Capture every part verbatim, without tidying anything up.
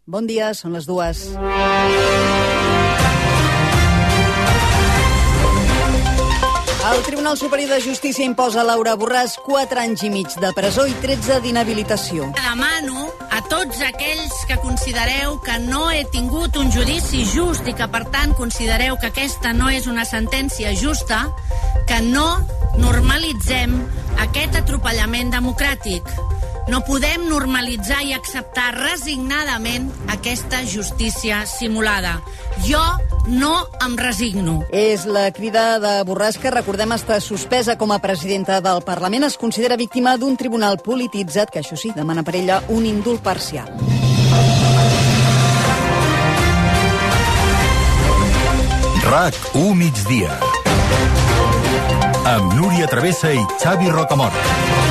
Bon dia, són les dues. El Tribunal Superior de Justícia imposa a Laura Borràs quatre anys i mig de presó i tretze d'inhabilitació. Demano a tots aquells que considereu que no he tingut un judici just i que, per tant, considereu que aquesta no és una sentència justa, que no normalitzem aquest atropellament democràtic. No podem normalitzar i acceptar resignadament aquesta justícia simulada. Jo no em resigno. És la crida de Borràs, que recordem està suspesa com a presidenta del Parlament. Es considera víctima d'un tribunal polititzat que, això sí, demana per ella un indult parcial. RAC u migdia. Amb Núria Travessa i Xavi Rocamora.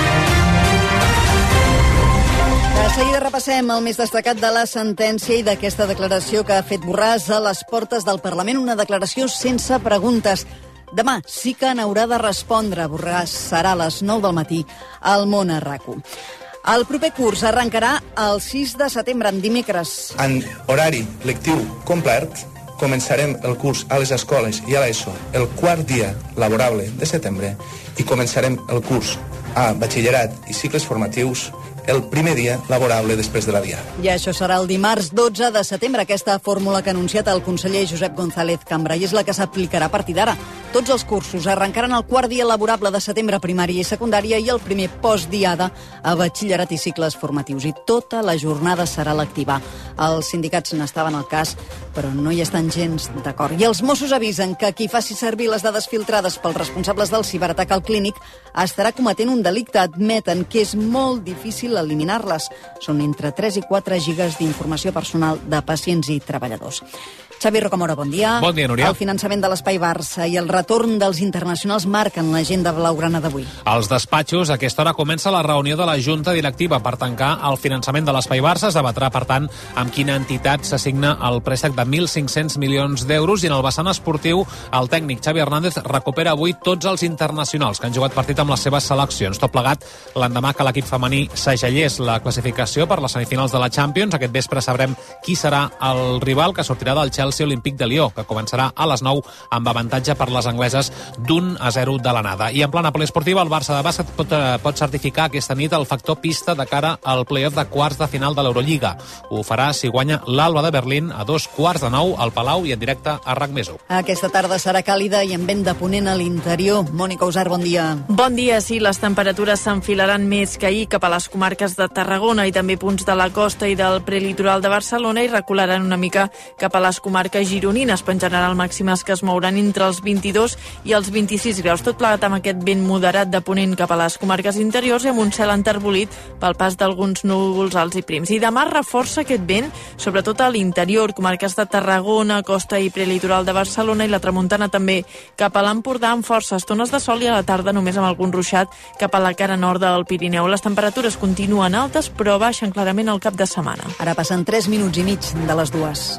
De seguida repassem el més destacat de la sentència i d'aquesta declaració que ha fet Borràs a les portes del Parlament, una declaració sense preguntes. Demà sí que n'haurà de respondre. Borràs serà a les nou del matí al Món a RAC-u. El proper curs arrencarà el sis de setembre, en dimecres. En horari lectiu complet, començarem el curs a les escoles i a l'ESO el quart dia laborable de setembre i començarem el curs a batxillerat i cicles formatius el primer dia laborable després de la Diada. I això serà el dimarts dotze de setembre, aquesta fórmula que ha anunciat el conseller Josep González Cambra, i és la que s'aplicarà a partir d'ara. Tots els cursos arrencaran el quart dia laborable de setembre a primària i secundària i el primer post-diada a batxillerat i cicles formatius. I tota la jornada serà lectiva. Els sindicats n'estaven al cas, però no hi estan gens d'acord. I els Mossos avisen que qui faci servir les dades filtrades pels responsables del ciberatac al Clínic estarà cometent un delicte. Admeten que és molt difícil eliminar-les. Són entre tres i quatre gigas d'informació personal de pacients i treballadors. Xavi Rocamora, bon dia. Bon dia, Núria. El finançament de l'Espai Barça i el retorn dels internacionals marquen l'agenda blaugrana d'avui. Als despatxos, a aquesta hora comença la reunió de la Junta Directiva per tancar el finançament de l'Espai Barça. Es debatrà, per tant, amb quina entitat s'assigna el préstec de mil cinc-cents milions d'euros. I en el vessant esportiu, el tècnic Xavi Hernández recupera avui tots els internacionals que han jugat partit amb les seves seleccions. Tot plegat l'endemà que l'equip femení segellés la classificació per les semifinals de la Champions. Aquest vespre sabrem qui serà el rival que sortirà del Chelsea Olímpic de Lió, que començarà a les nou amb avantatge per les angleses d'un a zero de l'anada. I en plana poliesportiva, el Barça de bàsquet pot, eh, pot certificar aquesta nit el factor pista de cara al play-off de quarts de final de l'Eurolliga. Ho farà si guanya l'Alba de Berlín a dos quarts de nou al Palau i en directe a RAC més u. Aquesta tarda serà càlida i amb vent de ponent a l'interior. Mònica Usar, bon dia. Bon dia, sí, les temperatures s'enfilaran més que ahir cap a les comarques de Tarragona i també punts de la costa i del prelitoral de Barcelona i recularan una mica cap a les comarques gironines, però en general màximes que es mouran entre els vint-i-dos i els vint-i-sis graus, tot plegat amb aquest vent moderat de ponent cap a les comarques interiors i amb un cel enterbolit pel pas d'alguns núvols alts i prims. I demà reforça aquest vent, sobretot a l'interior, comarques de Tarragona, costa i prelitoral de Barcelona i la tramuntana també cap a l'Empordà, amb força estones de sol i a la tarda només amb algun ruixat cap a la cara nord del Pirineu. Les temperatures continuen altes, però baixen clarament al cap de setmana. Ara passen tres minuts i mig de les dues.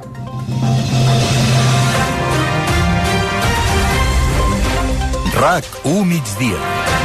RAC u migdia.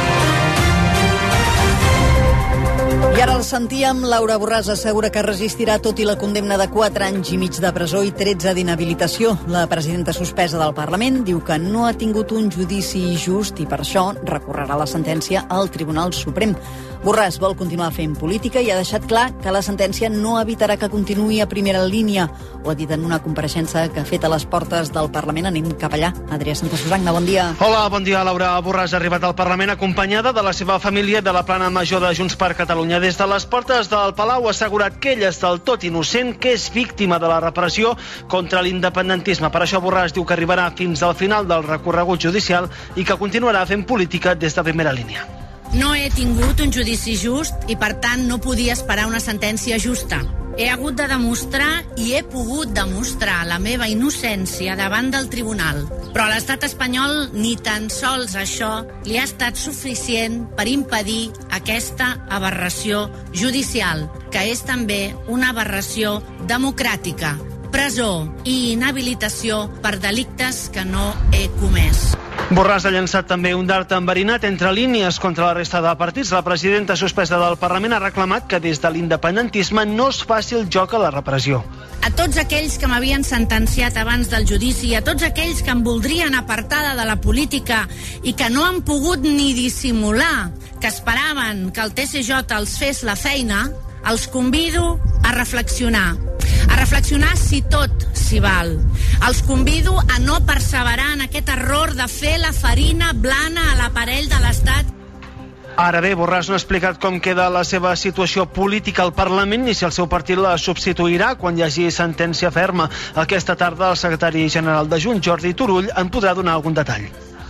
I ara el sentíem, Laura Borràs assegura que resistirà tot i la condemna de quatre anys i mig de presó i tretze d'inhabilitació. La presidenta suspesa del Parlament diu que no ha tingut un judici just i per això recorrerà la sentència al Tribunal Suprem. Borràs vol continuar fent política i ha deixat clar que la sentència no evitarà que continuï a primera línia. Ho ha dit en una compareixença que ha fet a les portes del Parlament. Anem cap allà. Adrià Santasusagna, bon dia. Hola, bon dia. Laura Borràs ha arribat al Parlament acompanyada de la seva família de la plana major de Junts per Catalunya. Des de les portes del Palau ha assegurat que ella és del tot innocent, que és víctima de la repressió contra l'independentisme. Per això Borràs diu que arribarà fins al final del recorregut judicial i que continuarà fent política des de primera línia. No he tingut un judici just i, per tant, no podia esperar una sentència justa. He hagut de demostrar i he pogut demostrar la meva innocència davant del tribunal. Però a l'estat espanyol ni tan sols això li ha estat suficient per impedir aquesta aberració judicial, que és també una aberració democràtica. Presó i inhabilitació per delictes que no he comès. Borràs ha llançat també un dart enverinat entre línies contra la resta de partits. La presidenta suspesa del Parlament ha reclamat que des de l'independentisme no es faci el joc a la repressió. A tots aquells que m'havien sentenciat abans del judici, a tots aquells que em voldrien apartada de la política i que no han pogut ni dissimular que esperaven que el T C J els fes la feina, els convido a reflexionar. A reflexionar si tot s'hi val. Els convido a no perseverar en aquest error de fer la farina blana a l'aparell de l'Estat. Ara bé, Borràs no ha explicat com queda la seva situació política al Parlament ni si el seu partit la substituirà quan hi hagi sentència ferma. Aquesta tarda el secretari general de Junts, Jordi Turull, en podrà donar algun detall.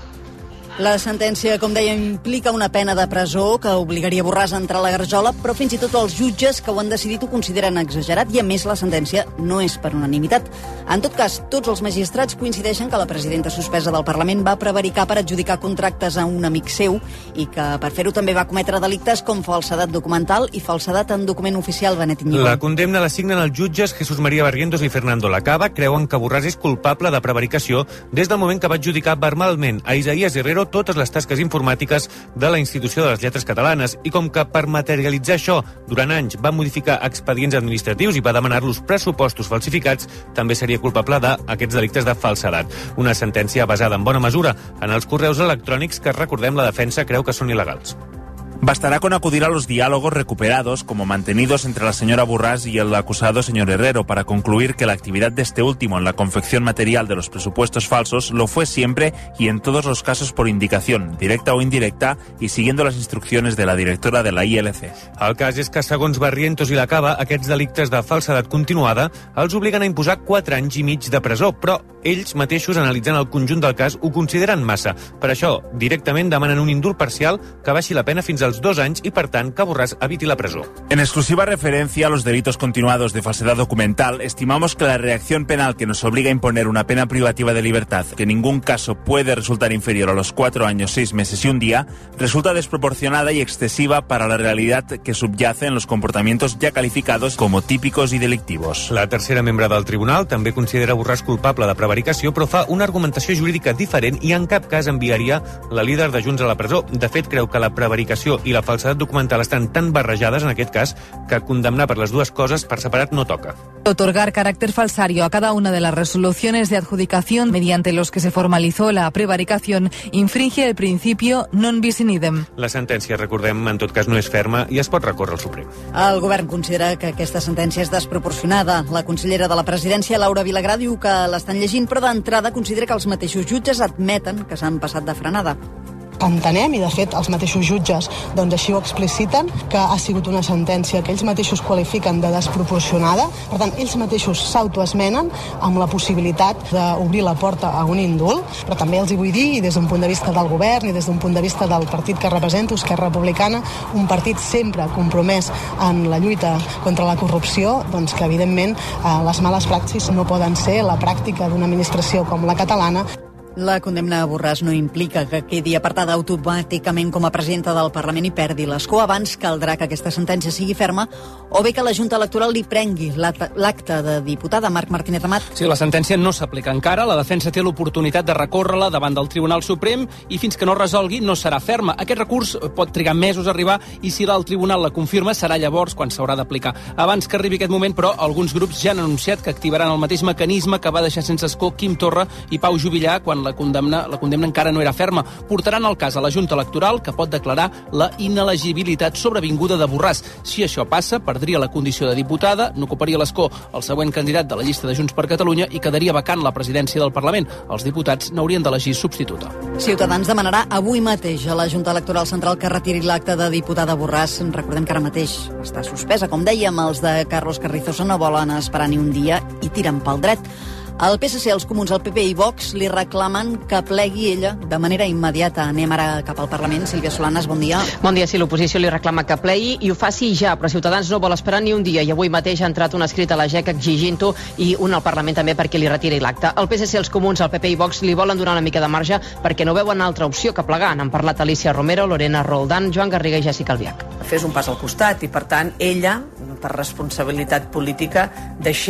La sentència, com deia, implica una pena de presó que obligaria Borràs a entrar a la garjola, però fins i tot els jutges que ho han decidit ho consideren exagerat i, a més, la sentència no és per unanimitat. En tot cas, tots els magistrats coincideixen que la presidenta suspesa del Parlament va prevaricar per adjudicar contractes a un amic seu i que per fer-ho també va cometre delictes com falsedat documental i falsedat en document oficial. Benet Iñigo. La condemna la signen els jutges Jesús María Barrientos i Fernando Lacaba. Creuen que Borràs és culpable de prevaricació des del moment que va adjudicar verbalment a Isaías Herrero totes les tasques informàtiques de la Institució de les Lletres Catalanes i com que per materialitzar això durant anys va modificar expedients administratius i va demanar-los pressupostos falsificats, també seria culpable d'aquests delictes de falsedat. Una sentència basada en bona mesura en els correus electrònics que, recordem, la defensa creu que són il·legals. Bastará con acudir a los diálogos recuperados como mantenidos entre la señora Borràs y el acusado señor Herrero para concluir que la actividad de este último en la confección material de los presupuestos falsos lo fue siempre y en todos los casos por indicación, directa o indirecta, y siguiendo las instrucciones de la directora de la I L C. El cas és que, segons Barrientos i Lacaba, aquests delictes de falsedat continuada els obliguen a imposar quatre anys i mig de presó, però ells mateixos, analitzant el conjunt del cas, ho consideren massa. Per això, directament demanen un indult parcial que baixi la pena fins als dos anys y, per tant, que Borràs eviti la presó. En exclusiva referencia a los delitos continuados de falsedad documental, estimamos que la reacción penal que nos obliga a imponer una pena privativa de libertad que en ningún caso puede resultar inferior a los cuatro años, seis meses y un día, resulta desproporcionada y excesiva para la realidad que subyace en los comportamientos ya calificados como típicos y delictivos. La tercera membre del tribunal també considera Borràs culpable de prevaricació, però fa una argumentació jurídica diferent i en cap cas enviaria la líder de Junts a la presó. De fet, creu que la prevaricació i la falsedat documental estan tan barrejades en aquest cas que condemnar per les dues coses per separat no toca. Otorgar carácter falsario a cada una de las resoluciones de adjudicación mediante los que se formalizó la prevaricación infringe el principio non bis in idem. La sentència, recordem, en tot cas no és ferma i es pot recórrer al Suprem. El govern considera que aquesta sentència és desproporcionada. La consellera de la presidència, Laura Vilagrà, diu que l'estan llegint, però d'entrada considera que els mateixos jutges admeten que s'han passat de frenada. Entenem, i de fet els mateixos jutges doncs així ho expliciten, que ha sigut una sentència que ells mateixos qualifiquen de desproporcionada. Per tant, ells mateixos s'autoesmenen amb la possibilitat d'obrir la porta a un indult, però també els hi vull dir, i des d'un punt de vista del govern i des d'un punt de vista del partit que represento, Esquerra Republicana, un partit sempre compromès en la lluita contra la corrupció, doncs que evidentment eh, les males praxis no poden ser la pràctica d'una administració com la catalana. La condemna a Borràs no implica que quedi apartada automàticament com a presidenta del Parlament i perdi l'escó. Abans caldrà que aquesta sentència sigui ferma o bé que la Junta Electoral li prengui l'acte de diputada. Marc Martínez Amat. Sí, la sentència no s'aplica encara. La defensa té l'oportunitat de recórrer-la davant del Tribunal Suprem i fins que no resolgui no serà ferma. Aquest recurs pot trigar mesos a arribar i si el Tribunal la confirma serà llavors quan s'haurà d'aplicar. Abans que arribi aquest moment, però, alguns grups ja han anunciat que activaran el mateix mecanisme que va deixar sense escó Quim Torra i Pau Juvillà quan la condemna, la condemna encara no era ferma. Portaran el cas a la Junta Electoral, que pot declarar la inelegibilitat sobrevinguda de Borràs. Si això passa, perdria la condició de diputada, n'ocuparia l'escó el següent candidat de la llista de Junts per Catalunya i quedaria vacant la presidència del Parlament. Els diputats n'haurien d'elegir substituta. Ciutadans demanarà avui mateix a la Junta Electoral Central que retiri l'acte de diputada Borràs. Recordem que ara mateix està suspesa. Com dèiem, els de Carlos Carrizosa no volen esperar ni un dia i tiren pel dret. El P S C, els Comuns, el P P i Vox li reclamen que plegui ella de manera immediata. Anem ara cap al Parlament. Sílvia Solanes, bon dia. Bon dia. Sí, l'oposició li reclama que plegui i ho faci ja, però Ciutadans no vol esperar ni un dia i avui mateix ha entrat un escrit a la G E C exigint-ho i un al Parlament també perquè li retiri l'acte. El P S C, els Comuns, el P P i Vox li volen donar una mica de marge perquè no veuen altra opció que plegar. Han parlat Alicia Romero, Lorena Roldán, Joan Garriga i Jessica Albiach. Fes un pas al costat i, per tant, ella, per responsabilitat política, deixés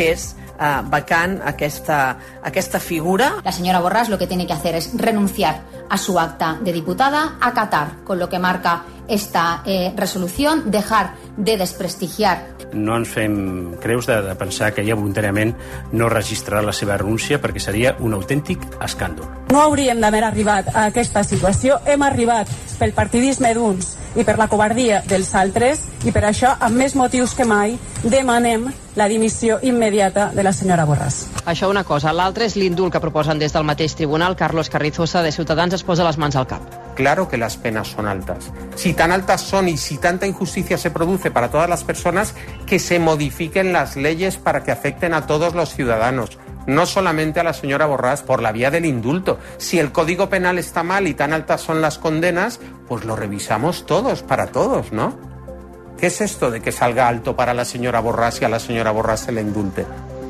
eh, vacant aquesta, aquesta figura. La señora Borràs lo que tiene que hacer es renunciar a su acta de diputada, acatar con lo que marca esta eh, resolución, dejar de desprestigiar. No ens fem creus de, de pensar que ella voluntàriament no registrarà la seva renúncia perquè seria un autèntic escàndol. No hauríem d'haver arribat a aquesta situació. Hem arribat pel partidisme d'uns i per la covardia dels altres i per això, amb més motius que mai, demanem la dimissió immediata de la senyora Borràs. Això una cosa. L'altra és l'indult que proposen des del mateix tribunal. Carlos Carrizosa, de Ciutadans, es posa les mans al cap. Claro que las penas son altas. Si tan altas son y si tanta injusticia se produce para todas las personas, que se modifiquen las leyes para que afecten a todos los ciudadanos. No solamente a la señora Borràs por la vía del indulto. Si el Código Penal está mal y tan altas son las condenas, pues lo revisamos todos, para todos, ¿no? ¿Qué es esto de que salga alto para la señora Borràs y a la señora Borràs se le indulte?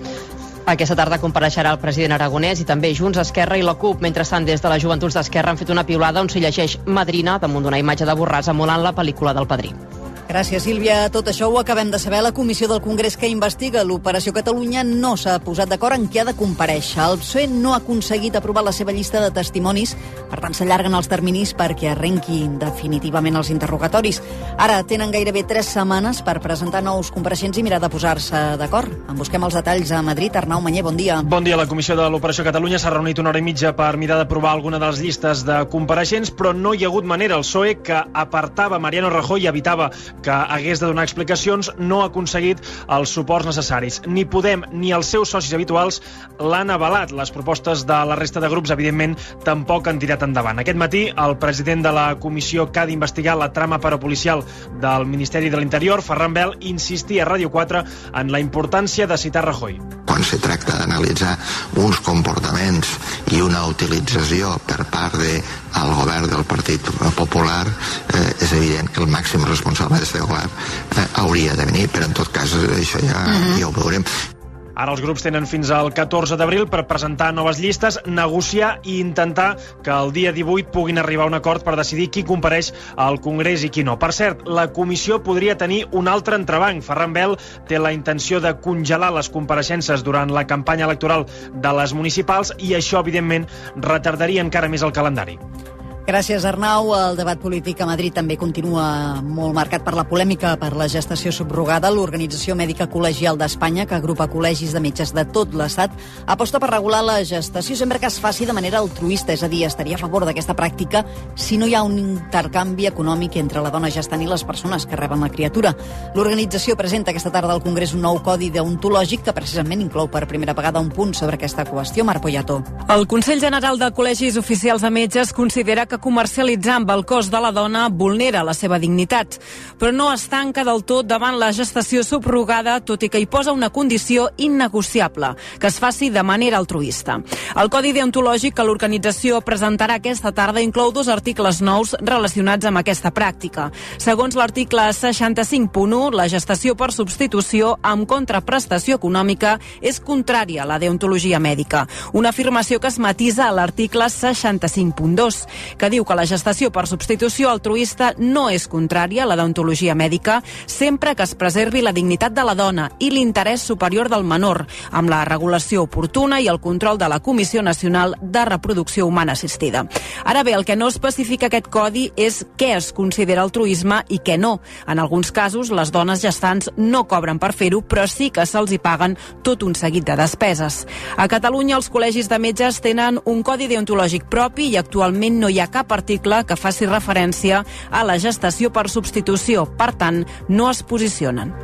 Aquesta tarda compareixerà el president Aragonès i també Junts, Esquerra i la CUP. Mentrestant, des de les Joventuts d'Esquerra han fet una piulada on s'hi llegeix Madrina damunt d'una imatge de Borràs emulant la pel·lícula del Padrí. Gràcies, Sílvia. Tot això ho acabem de saber. La comissió del Congrés que investiga l'Operació Catalunya no s'ha posat d'acord en qui ha de comparèixer. El P S O E no ha aconseguit aprovar la seva llista de testimonis, per tant s'allarguen els terminis perquè arrenquin definitivament els interrogatoris. Ara tenen gairebé tres setmanes per presentar nous compareixents i mirar de posar-se d'acord. En busquem els detalls a Madrid. Arnau Manyer, bon dia. Bon dia. La comissió de l'Operació Catalunya s'ha reunit una hora i mitja per mirar d'aprovar alguna de les llistes de compareixents, però no hi ha hagut manera. El P S O E, que apartava Mariano Rajoy i evitava que hagués de donar explicacions, no ha aconseguit els suports necessaris. Ni Podem ni els seus socis habituals l'han avalat. Les propostes de la resta de grups, evidentment, tampoc han tirat endavant. Aquest matí, el president de la comissió que ha d'investigar la trama parapolicial del Ministeri de l'Interior, Ferran Bel, insistia a Ràdio quatre en la importància de citar Rajoy. Quan se tracta d'analitzar uns comportaments i una utilització per part del govern del Partit Popular, eh, és evident que el màxim responsable d'aquest govern eh, hauria de venir, però en tot cas això ja, mm-hmm. ja ho veurem. Ara els grups tenen fins al catorze d'abril per presentar noves llistes, negociar i intentar que el dia divuit puguin arribar a un acord per decidir qui compareix al Congrés i qui no. Per cert, la comissió podria tenir un altre entrebanc. Ferran Bel té la intenció de congelar les compareixences durant la campanya electoral de les municipals i això, evidentment, retardaria encara més el calendari. Gràcies, Arnau. El debat polític a Madrid també continua molt marcat per la polèmica per la gestació subrogada. L'Organització Mèdica Col·legial d'Espanya, que agrupa col·legis de metges de tot l'Estat, aposta per regular la gestació sempre que es faci de manera altruista, és a dir, estaria a favor d'aquesta pràctica si no hi ha un intercanvi econòmic entre la dona gestant i les persones que reben la criatura. L'organització presenta aquesta tarda al Congrés un nou codi deontològic que precisament inclou per primera vegada un punt sobre aquesta qüestió. Marc Poyato. El Consell General de Col·legis Oficials de Metges considera que comercialitzar amb el cos de la dona vulnera la seva dignitat, però no es tanca del tot davant la gestació subrogada, tot i que hi posa una condició innegociable, que es faci de manera altruista. El codi deontològic que l'organització presentarà aquesta tarda inclou dos articles nous relacionats amb aquesta pràctica. Segons l'article seixanta-cinc punt u, la gestació per substitució amb contraprestació econòmica és contrària a la deontologia mèdica, una afirmació que es matisa a l'article seixanta-cinc punt dos, que diu que la gestació per substitució altruista no és contrària a la deontologia mèdica sempre que es preservi la dignitat de la dona i l'interès superior del menor, amb la regulació oportuna i el control de la Comissió Nacional de Reproducció Humana Assistida. Ara bé, el que no especifica aquest codi és què es considera altruisme i què no. En alguns casos, les dones gestants no cobren per fer-ho, però sí que se'ls hi paguen tot un seguit de despeses. A Catalunya, els col·legis de metges tenen un codi deontològic propi i actualment no hi ha cap article que faci referència a la gestació per substitució. Per tant, no es posicionen.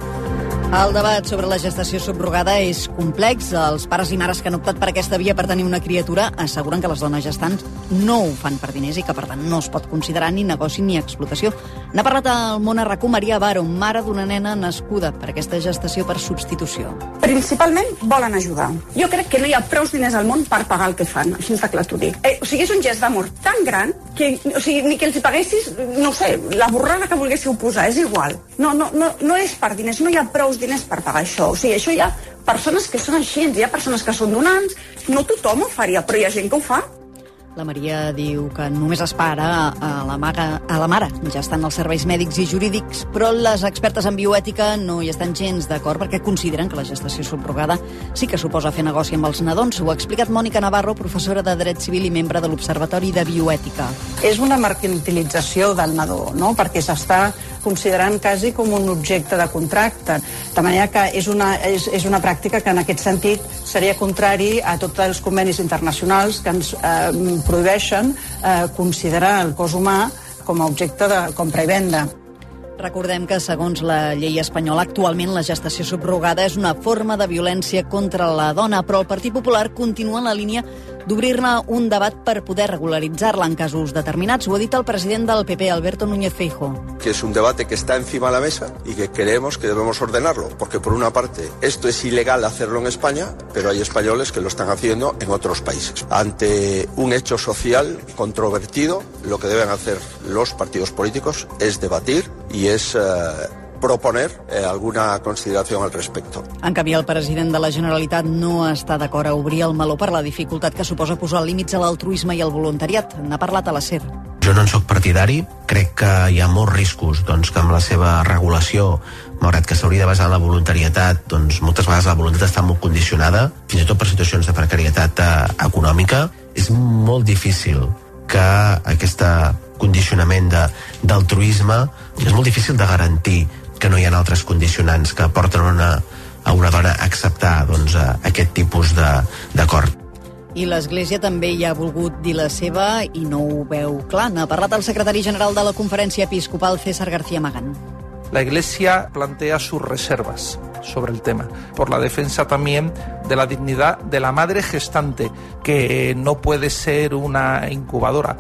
El debat sobre la gestació subrogada és complex. Els pares i mares que han optat per aquesta via per tenir una criatura asseguren que les dones gestants no ho fan per diners i que, per tant, no es pot considerar ni negoci ni explotació. N'ha parlat al Món a RAC u Maria Baro, mare d'una nena nascuda per aquesta gestació per substitució. Principalment volen ajudar. Jo crec que no hi ha prou diners al món per pagar el que fan, així de clar t'ho dic. Eh, o sigui, és un gest d'amor tan gran que, o sigui, ni que els paguessis, no sé, la borrada que volguéssiu posar, és igual. No, no, no, no és per diners, no hi ha prou diners per pagar això. O sigui, això hi ha persones que són així, hi ha persones que són donants, no tothom ho faria, però hi ha gent que ho fa. La Maria diu que només espera a la, maga, a la mare. Ja estan els serveis mèdics i jurídics, però les expertes en bioètica no hi estan gens d'acord perquè consideren que la gestació subrogada sí que suposa fer negoci amb els nadons. Ho ha explicat Mònica Navarro, professora de Dret Civil i membre de l'Observatori de Bioètica. És una mercantilització del nadó, no? Perquè s'està considerant quasi com un objecte de contracte. De manera que és una, és, és una pràctica que en aquest sentit seria contrari a tots els convenis internacionals que ens eh, prohibeixen eh, considerar el cos humà com a objecte de compra i venda. Recordem que, segons la llei espanyola, actualment la gestació subrogada és una forma de violència contra la dona, però el Partit Popular continua en la línia d'obrir-ne un debat per poder regularitzar-la en casos determinats. Ho ha dit el president del P P, Alberto Núñez Feijóo. Que es un debate que está encima de la mesa y que creemos que debemos ordenarlo, porque por una parte esto es ilegal hacerlo en España, pero hay españoles que lo están haciendo en otros países. Ante un hecho social controvertido, lo que deben hacer los partidos políticos es debatir y es eh, proponer eh, alguna consideración al respecto. En canvi, el president de la Generalitat no està d'acord a obrir el meló per la dificultat que suposa posar límits a l'altruisme i al voluntariat. N'ha parlat a la SER. Jo no en soc partidari, crec que hi ha molts riscos doncs, que amb la seva regulació, malgrat que s'hauria de basar en la voluntarietat, doncs moltes vegades la voluntat està molt condicionada, fins i tot per situacions de precarietat eh, econòmica. És molt difícil que aquest condicionament de, d'altruisme és molt difícil de garantir que no hi ha altres condicionants que porten una, a una dona a acceptar doncs, aquest tipus de, d'acord. I l'Església també hi ha volgut dir la seva i no ho veu clar. N'ha parlat el secretari general de la Conferència Episcopal, César García Magán. La Iglesia plantea sus reservas sobre el tema, por la defensa también de la dignidad de la madre gestante, que no puede ser una incubadora.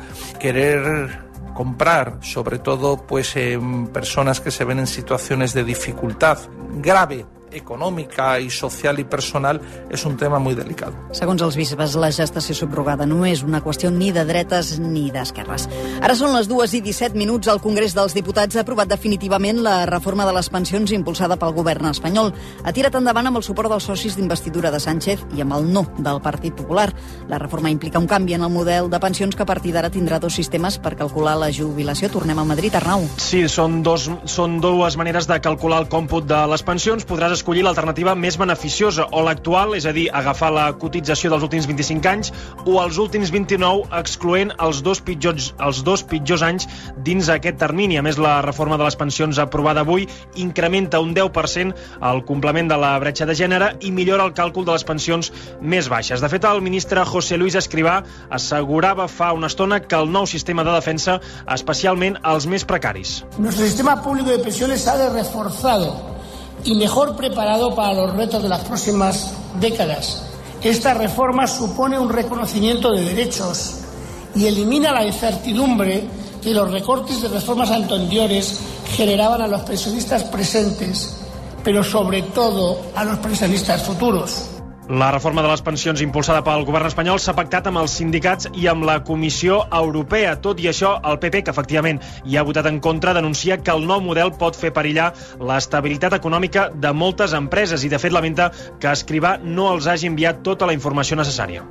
Querer comprar, sobre todo pues en personas que se ven en situaciones de dificultad grave, econòmica i social i personal, és un tema molt delicat. Segons els bisbes, la gestació subrogada no és una qüestió ni de dretes ni d'esquerres. Ara són les dues i disset minuts. El Congrés dels Diputats ha aprovat definitivament la reforma de les pensions impulsada pel govern espanyol. Ha tirat endavant amb el suport dels socis d'investidura de Sánchez i amb el no del Partit Popular. La reforma implica un canvi en el model de pensions que a partir d'ara tindrà dos sistemes per calcular la jubilació. Tornem a Madrid, Arnau. Sí, són, dos, són dues maneres de calcular el còmput de les pensions. Podràs escollir l'alternativa més beneficiosa, o l'actual, és a dir, agafar la cotització dels últims vint-i-cinc anys o els últims vint-i-nou, excloent els dos pitjors, els dos pitjors anys dins aquest termini. A més, la reforma de les pensions aprovada avui incrementa un deu per cent el complement de la bretxa de gènere i millora el càlcul de les pensions més baixes. De fet, el ministre José Luis Escrivá assegurava fa una estona que el nou sistema de defensa, especialment als més precaris. Nuestro sistema público de pensiones sale reforzado y mejor preparado para los retos de las próximas décadas. Esta reforma supone un reconocimiento de derechos y elimina la incertidumbre que los recortes de reformas anteriores generaban a los pensionistas presentes, pero sobre todo a los pensionistas futuros. La reforma de les pensions impulsada pel govern espanyol s'ha pactat amb els sindicats i amb la Comissió Europea. Tot i això, el P P, que efectivament hi ha votat en contra, denuncia que el nou model pot fer perillar l'estabilitat econòmica de moltes empreses i, de fet, lamenta que Escrivá no els hagi enviat tota la informació necessària.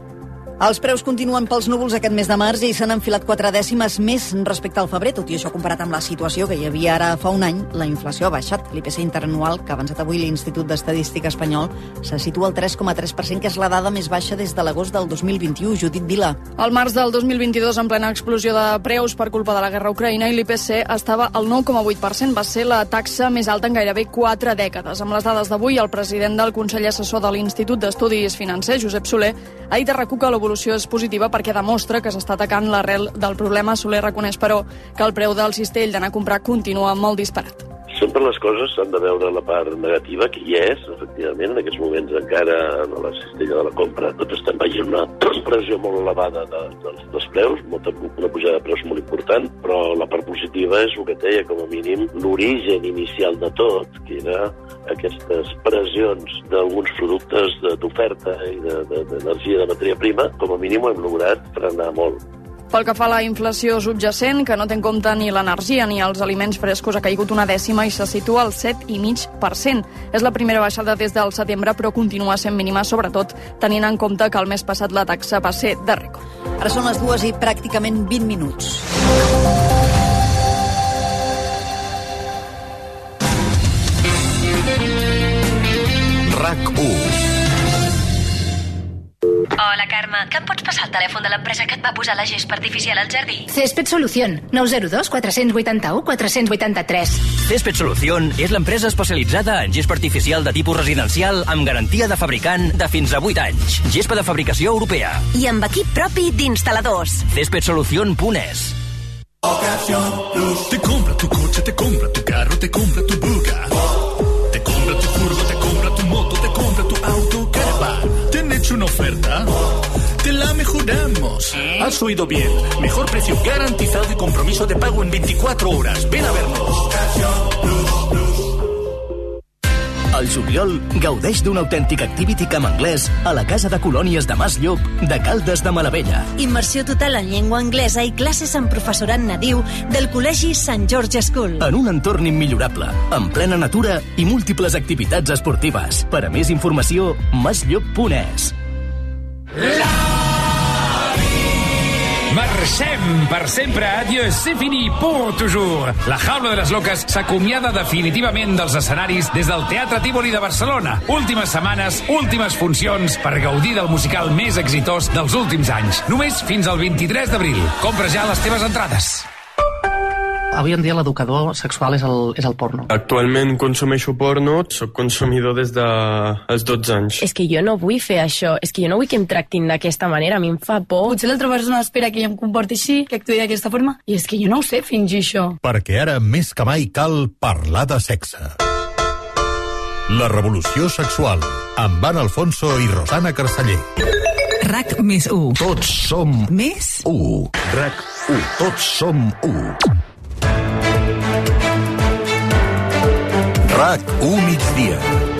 Els preus continuen pels núvols aquest mes de març i s'han enfilat quatre dècimes més respecte al febrer. Tot i això, comparat amb la situació que hi havia ara fa un any, la inflació ha baixat. L'I P C interanual, que ha avançat avui l'Institut d'Estadística espanyol, se situa al tres coma tres per cent, que és la dada més baixa des de l'agost del dos mil vint-i-u. Judit Vila. Al març del dos mil vint-i-dos, en plena explosió de preus per culpa de la guerra a Ucraïna, i l'I P C estava al nou coma vuit per cent. Va ser la taxa més alta en gairebé quatre dècades. Amb les dades d'avui, el president del Consell Assessor de l'Institut d'Estudis Financers, Josep Soler, ha dit a RAC u que l'evolució és positiva perquè demostra que s'està atacant l'arrel del problema. Soler reconeix, però, que el preu del cistell d'anar a comprar continua molt disparat. Sempre les coses s'han de veure la part negativa, que hi és, efectivament, en aquests moments encara en la cistella de la compra tots estem veient una pressió molt elevada de, dels, dels preus, molta, una pujada de preus molt important, però la part positiva és el que deia, com a mínim, l'origen inicial de tot, que era aquestes pressions d'alguns productes d'oferta i d'energia de, de, de matèria prima, com a mínim ho hem lograt frenar molt. Pel que fa a la inflació subjacent, que no té en compte ni l'energia ni els aliments frescos, ha caigut una dècima i se situa al set coma cinc per cent. És la primera baixada des del setembre, però continua sent mínima, sobretot tenint en compte que el mes passat la taxa va ser de rècord. Ara són les dues i pràcticament vint minuts. RAC u. Hola, Carme. Que em pots passar el telèfon de l'empresa que et va posar la gespa artificial al jardí? Césped Solución, nou zero dos quatre vuit u quatre vuit tres. Césped Solución és l'empresa especialitzada en gespa artificial de tipus residencial amb garantia de fabricant de fins a vuit anys. Gespa de fabricació europea. I amb equip propi d'instal·ladors. césped solución punt es. Ocasión Plus. Te compra tu coche, te compra tu carro, te compra tu buga. Te compra tu furgo, te compra tu moto, te compra tu auto, caravan. ¿Te han hecho una oferta? Te la mejoramos. Has oído bien. Mejor precio garantizado y compromiso de pago en veinticuatro horas. Ven a vernos. Al juliol, gaudeix d'un autèntic activity camp anglès a la Casa de Colònies de Mas Llop de Caldes de Malavella. Immersió total en llengua anglesa i classes amb professorat nadiu del Col·legi Sant George School. En un entorn immillorable, en plena natura i múltiples activitats esportives. Per a més informació, masllop punt es. Marxem per sempre, adieu, c'est fini pour toujours. La Jaula de les Loques s'acomiada definitivament dels escenaris des del Teatre Tívoli de Barcelona. Últimes setmanes, últimes funcions per gaudir del musical més exitós dels últims anys. Només fins al vint-i-tres d'abril. Compra ja les teves entrades. Avui en dia l'educador sexual és el, és el porno. Actualment consumeixo porno, soc consumidor des dels dotze anys. És que jo no vull fer això, és que jo no vull que em tractin d'aquesta manera, a mi em fa por. Potser l'altra persona espera que jo em comporti així, que actuï d'aquesta forma, i és que jo no ho sé fingir això. Perquè ara més que mai cal parlar de sexe. La revolució sexual, amb Anna Alfonso i Rosana Carceller. RAC més u. Tots som més u. RAC u. Tots som u. RAC u migdia.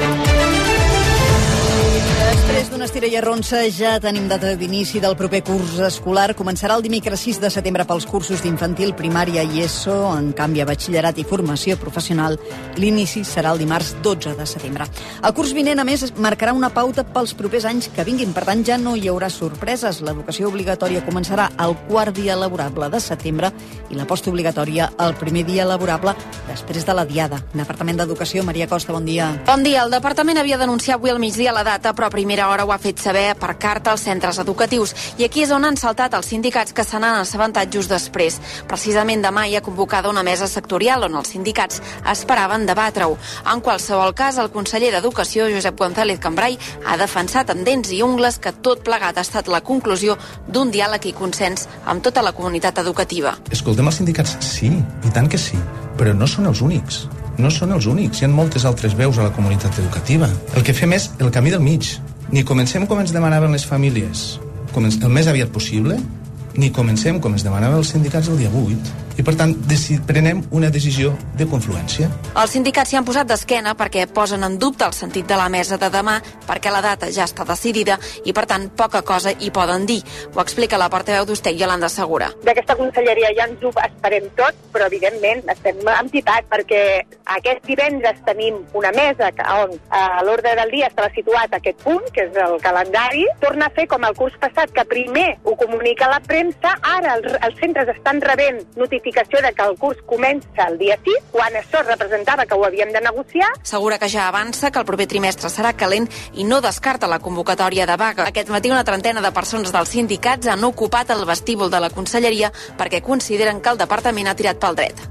Després d'una estira i arronsa ja tenim data d'inici del proper curs escolar. Començarà el dimecres sis de setembre pels cursos d'infantil, primària i ESO. En canvi, a batxillerat i formació professional, l'inici serà el dimarts dotze de setembre. El curs vinent, a més, marcarà una pauta pels propers anys que vinguin. Per tant, ja no hi haurà sorpreses. L'educació obligatòria començarà el quart dia laborable de setembre i la postobligatòria el primer dia laborable després de la diada. Departament d'Educació, Maria Costa, bon dia. Bon dia. El departament havia d'anunciar avui al migdia la data, però a primera hora ho ha fet saber per carta als centres educatius. I aquí és on han saltat els sindicats que se n'han assabentat just després. Precisament demà hi ha convocada una mesa sectorial on els sindicats esperaven debatre-ho. En qualsevol cas, el conseller d'Educació, Josep González Cambray, ha defensat amb dents i ungles que tot plegat ha estat la conclusió d'un diàleg i consens amb tota la comunitat educativa. Escoltem els sindicats? Sí, i tant que sí, però no són els únics. No són els únics, hi ha moltes altres veus a la comunitat educativa. El que fem és el camí del mig. Ni comencem com ens demanaven les famílies el més aviat possible, ni comencem com ens demanaven els sindicats el dia vuit. I, per tant, prenem una decisió de confluència. Els sindicats s'hi han posat d'esquena perquè posen en dubte el sentit de la mesa de demà, perquè la data ja està decidida i, per tant, poca cosa hi poden dir. Ho explica la portaveu d'Ustec, Iolanda Segura. D'aquesta conselleria ja ens ho esperem tot, però, evidentment, estem entitat perquè aquest divendres tenim una mesa on a l'ordre del dia estava situat aquest punt, que és el calendari. Torna a fer com el curs passat, que primer ho comunica la premsa, ara els, els centres estan rebent notificacions de que el curs comença el dia sis, quan això representava que ho havíem de negociar. Segura que ja avança que el proper trimestre serà calent i no descarta la convocatòria de vaga. Aquest matí una trentena de persones dels sindicats han ocupat el vestíbul de la conselleria perquè consideren que el departament ha tirat pel dret.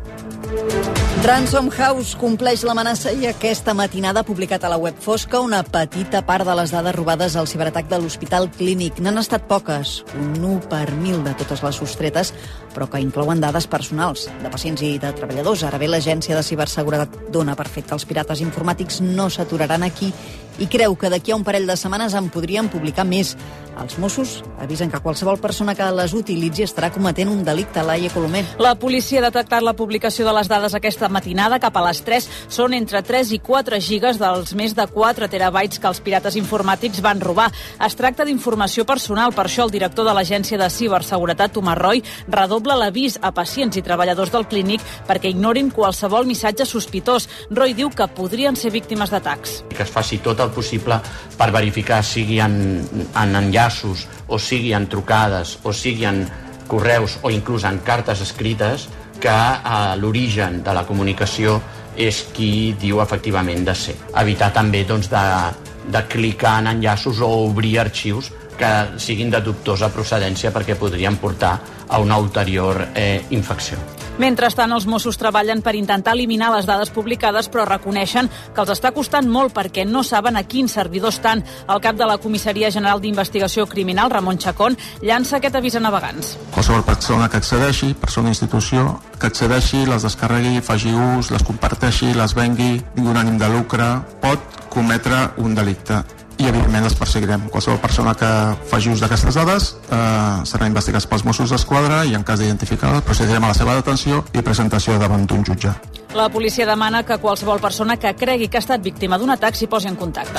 Ransom House compleix l'amenaça i aquesta matinada ha publicat a la web fosca una petita part de les dades robades al ciberatac de l'Hospital Clínic. N'han estat poques, un u per mil de totes les sostretes, però que inclouen dades personals de pacients i de treballadors. Ara bé, l'Agència de Ciberseguretat dona per fet que els pirates informàtics no s'aturaran aquí i creu que d'aquí a un parell de setmanes en podrien publicar més. Els Mossos avisen que qualsevol persona que les utilitzi estarà cometent un delicte. Laia Colomer. La policia ha detectat la publicació de les dades aquesta matinada. Cap a les tres són entre tres i quatre gigas dels més de quatre terabytes que els pirates informàtics van robar. Es tracta d'informació personal. Per això el director de l'Agència de Ciberseguretat, Tomàs Roy, redobla l'avís a pacients i treballadors del clínic perquè ignorin qualsevol missatge sospitós. Roy diu que podrien ser víctimes d'atacs. Que es faci tot el possible per verificar, sigui en, en enllaços, o sigui en trucades, o sigui en correus, o inclús en cartes escrites, que eh, l'origen de la comunicació és qui diu efectivament de ser. Evitar també doncs, de, de clicar en enllaços o obrir arxius que siguin de dubtosa procedència perquè podrien portar a una ulterior eh, infecció. Mentrestant, els Mossos treballen per intentar eliminar les dades publicades, però reconeixen que els està costant molt perquè no saben a quins servidors estan. El cap de la Comissaria General d'Investigació Criminal, Ramon Chacón, llança aquest avís a navegants. Qualsevol persona que accedeixi, persona o institució, que accedeixi, les descarregui, faci ús, les comparteixi, les vengui, ningú ànim de lucre, pot cometre un delicte. I, evidentment, les perseguirem. Qualsevol persona que faci ús d'aquestes dades eh, serà investigat pels Mossos d'Esquadra i, en cas d'identificar-la, procedirem a la seva detenció i presentació davant d'un jutge. La policia demana que qualsevol persona que cregui que ha estat víctima d'un atac s'hi posi en contacte.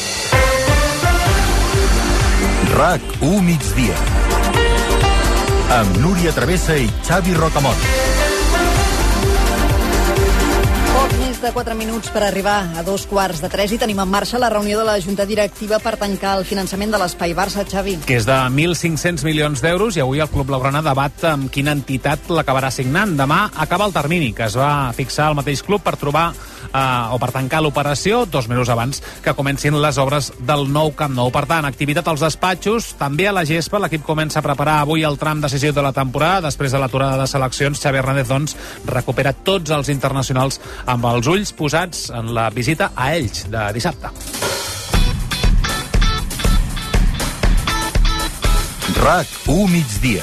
RAC u migdia amb Núria Travessa i Xavi Rocamont. De quatre minuts per arribar a dos quarts de tres i tenim en marxa la reunió de la Junta Directiva per tancar el finançament de l'Espai Barça, Xavi. Que és de mil cinc-cents milions d'euros i avui el Club Blaugrana debat amb quina entitat l'acabarà signant. Demà acaba el termini que es va fixar al mateix club per trobar eh, o per tancar l'operació dos mesos abans que comencin les obres del nou Camp Nou. Per tant, activitat als despatxos, també a la gespa. L'equip comença a preparar avui el tram decisiu de la temporada. Després de l'aturada de seleccions, Xavi Hernández doncs, recupera tots els internacionals amb els ulls posats en la visita a Elx de dissabte. RAC u migdia.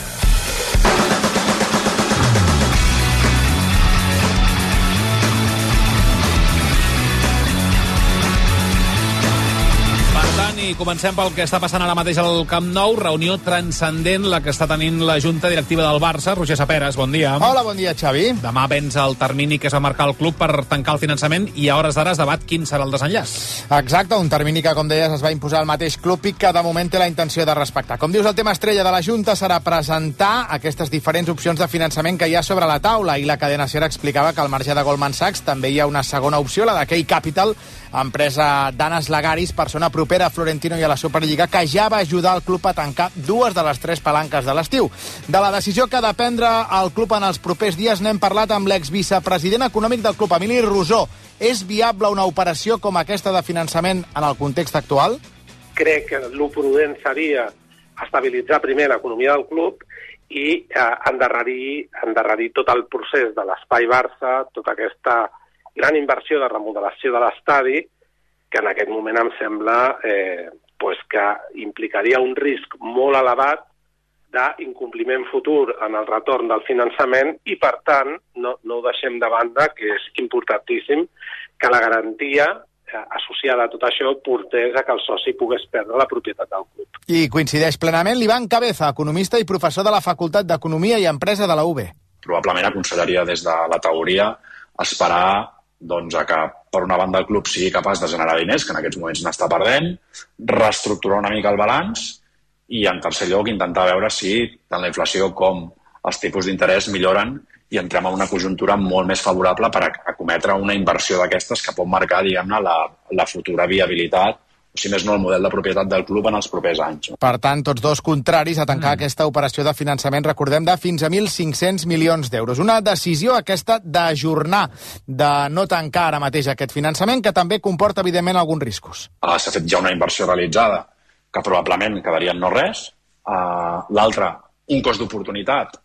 I comencem pel que està passant ara mateix al Camp Nou. Reunió transcendent la que està tenint la Junta Directiva del Barça. Roger Saperas, bon dia. Hola, bon dia, Xavi. Demà vens el termini que es va marcar el club per tancar el finançament i a hores d'ara es debat quin serà el desenllaç. Exacte, un termini que, com deies, es va imposar al mateix club i que de moment té la intenció de respectar. Com dius, el tema estrella de la Junta serà presentar aquestes diferents opcions de finançament que hi ha sobre la taula, i la cadena SER explicava que al marge de Goldman Sachs també hi ha una segona opció, la de Key Capital, empresa d'Anas Lagaris, persona propera a Florentino i a la Superliga, que ja va ajudar el club a tancar dues de les tres palanques de l'estiu. De la decisió que ha de prendre el club en els propers dies n'hem parlat amb l'exvicepresident econòmic del club, Emili Rosó. És viable una operació com aquesta de finançament en el context actual? Crec que el prudent seria estabilitzar primer l'economia del club i eh, endarrerir, endarrerir tot el procés de l'Espai Barça, tota aquesta gran inversió de remodelació de l'estadi, que en aquest moment em sembla eh, pues que implicaria un risc molt elevat d'incompliment futur en el retorn del finançament i, per tant, no, no ho deixem de banda, que és importantíssim que la garantia eh, associada a tot això portés a que el soci pogués perdre la propietat del club. I coincideix plenament l'Ivan Cabeza, economista i professor de la Facultat d'Economia i Empresa de la U B. Probablement aconsellaria des de la teoria esperar doncs, a que, per una banda, el club sigui capaç de generar diners, que en aquests moments n'està perdent, reestructurar una mica el balanç i, en tercer lloc, intentar veure si tant la inflació com els tipus d'interès milloren i entrem en una conjuntura molt més favorable per acometre una inversió d'aquestes que pot marcar, diguem-ne, la, la futura viabilitat, o si més no, el model de propietat del club en els propers anys. Per tant, tots dos contraris a tancar mm. aquesta operació de finançament, recordem, de fins a mil cinc-cents milions d'euros. Una decisió aquesta d'ajornar, de no tancar ara mateix aquest finançament, que també comporta, evidentment, alguns riscos. Uh, S'ha fet ja una inversió realitzada, que probablement quedaria en no res. Uh, L'altra, un cost d'oportunitat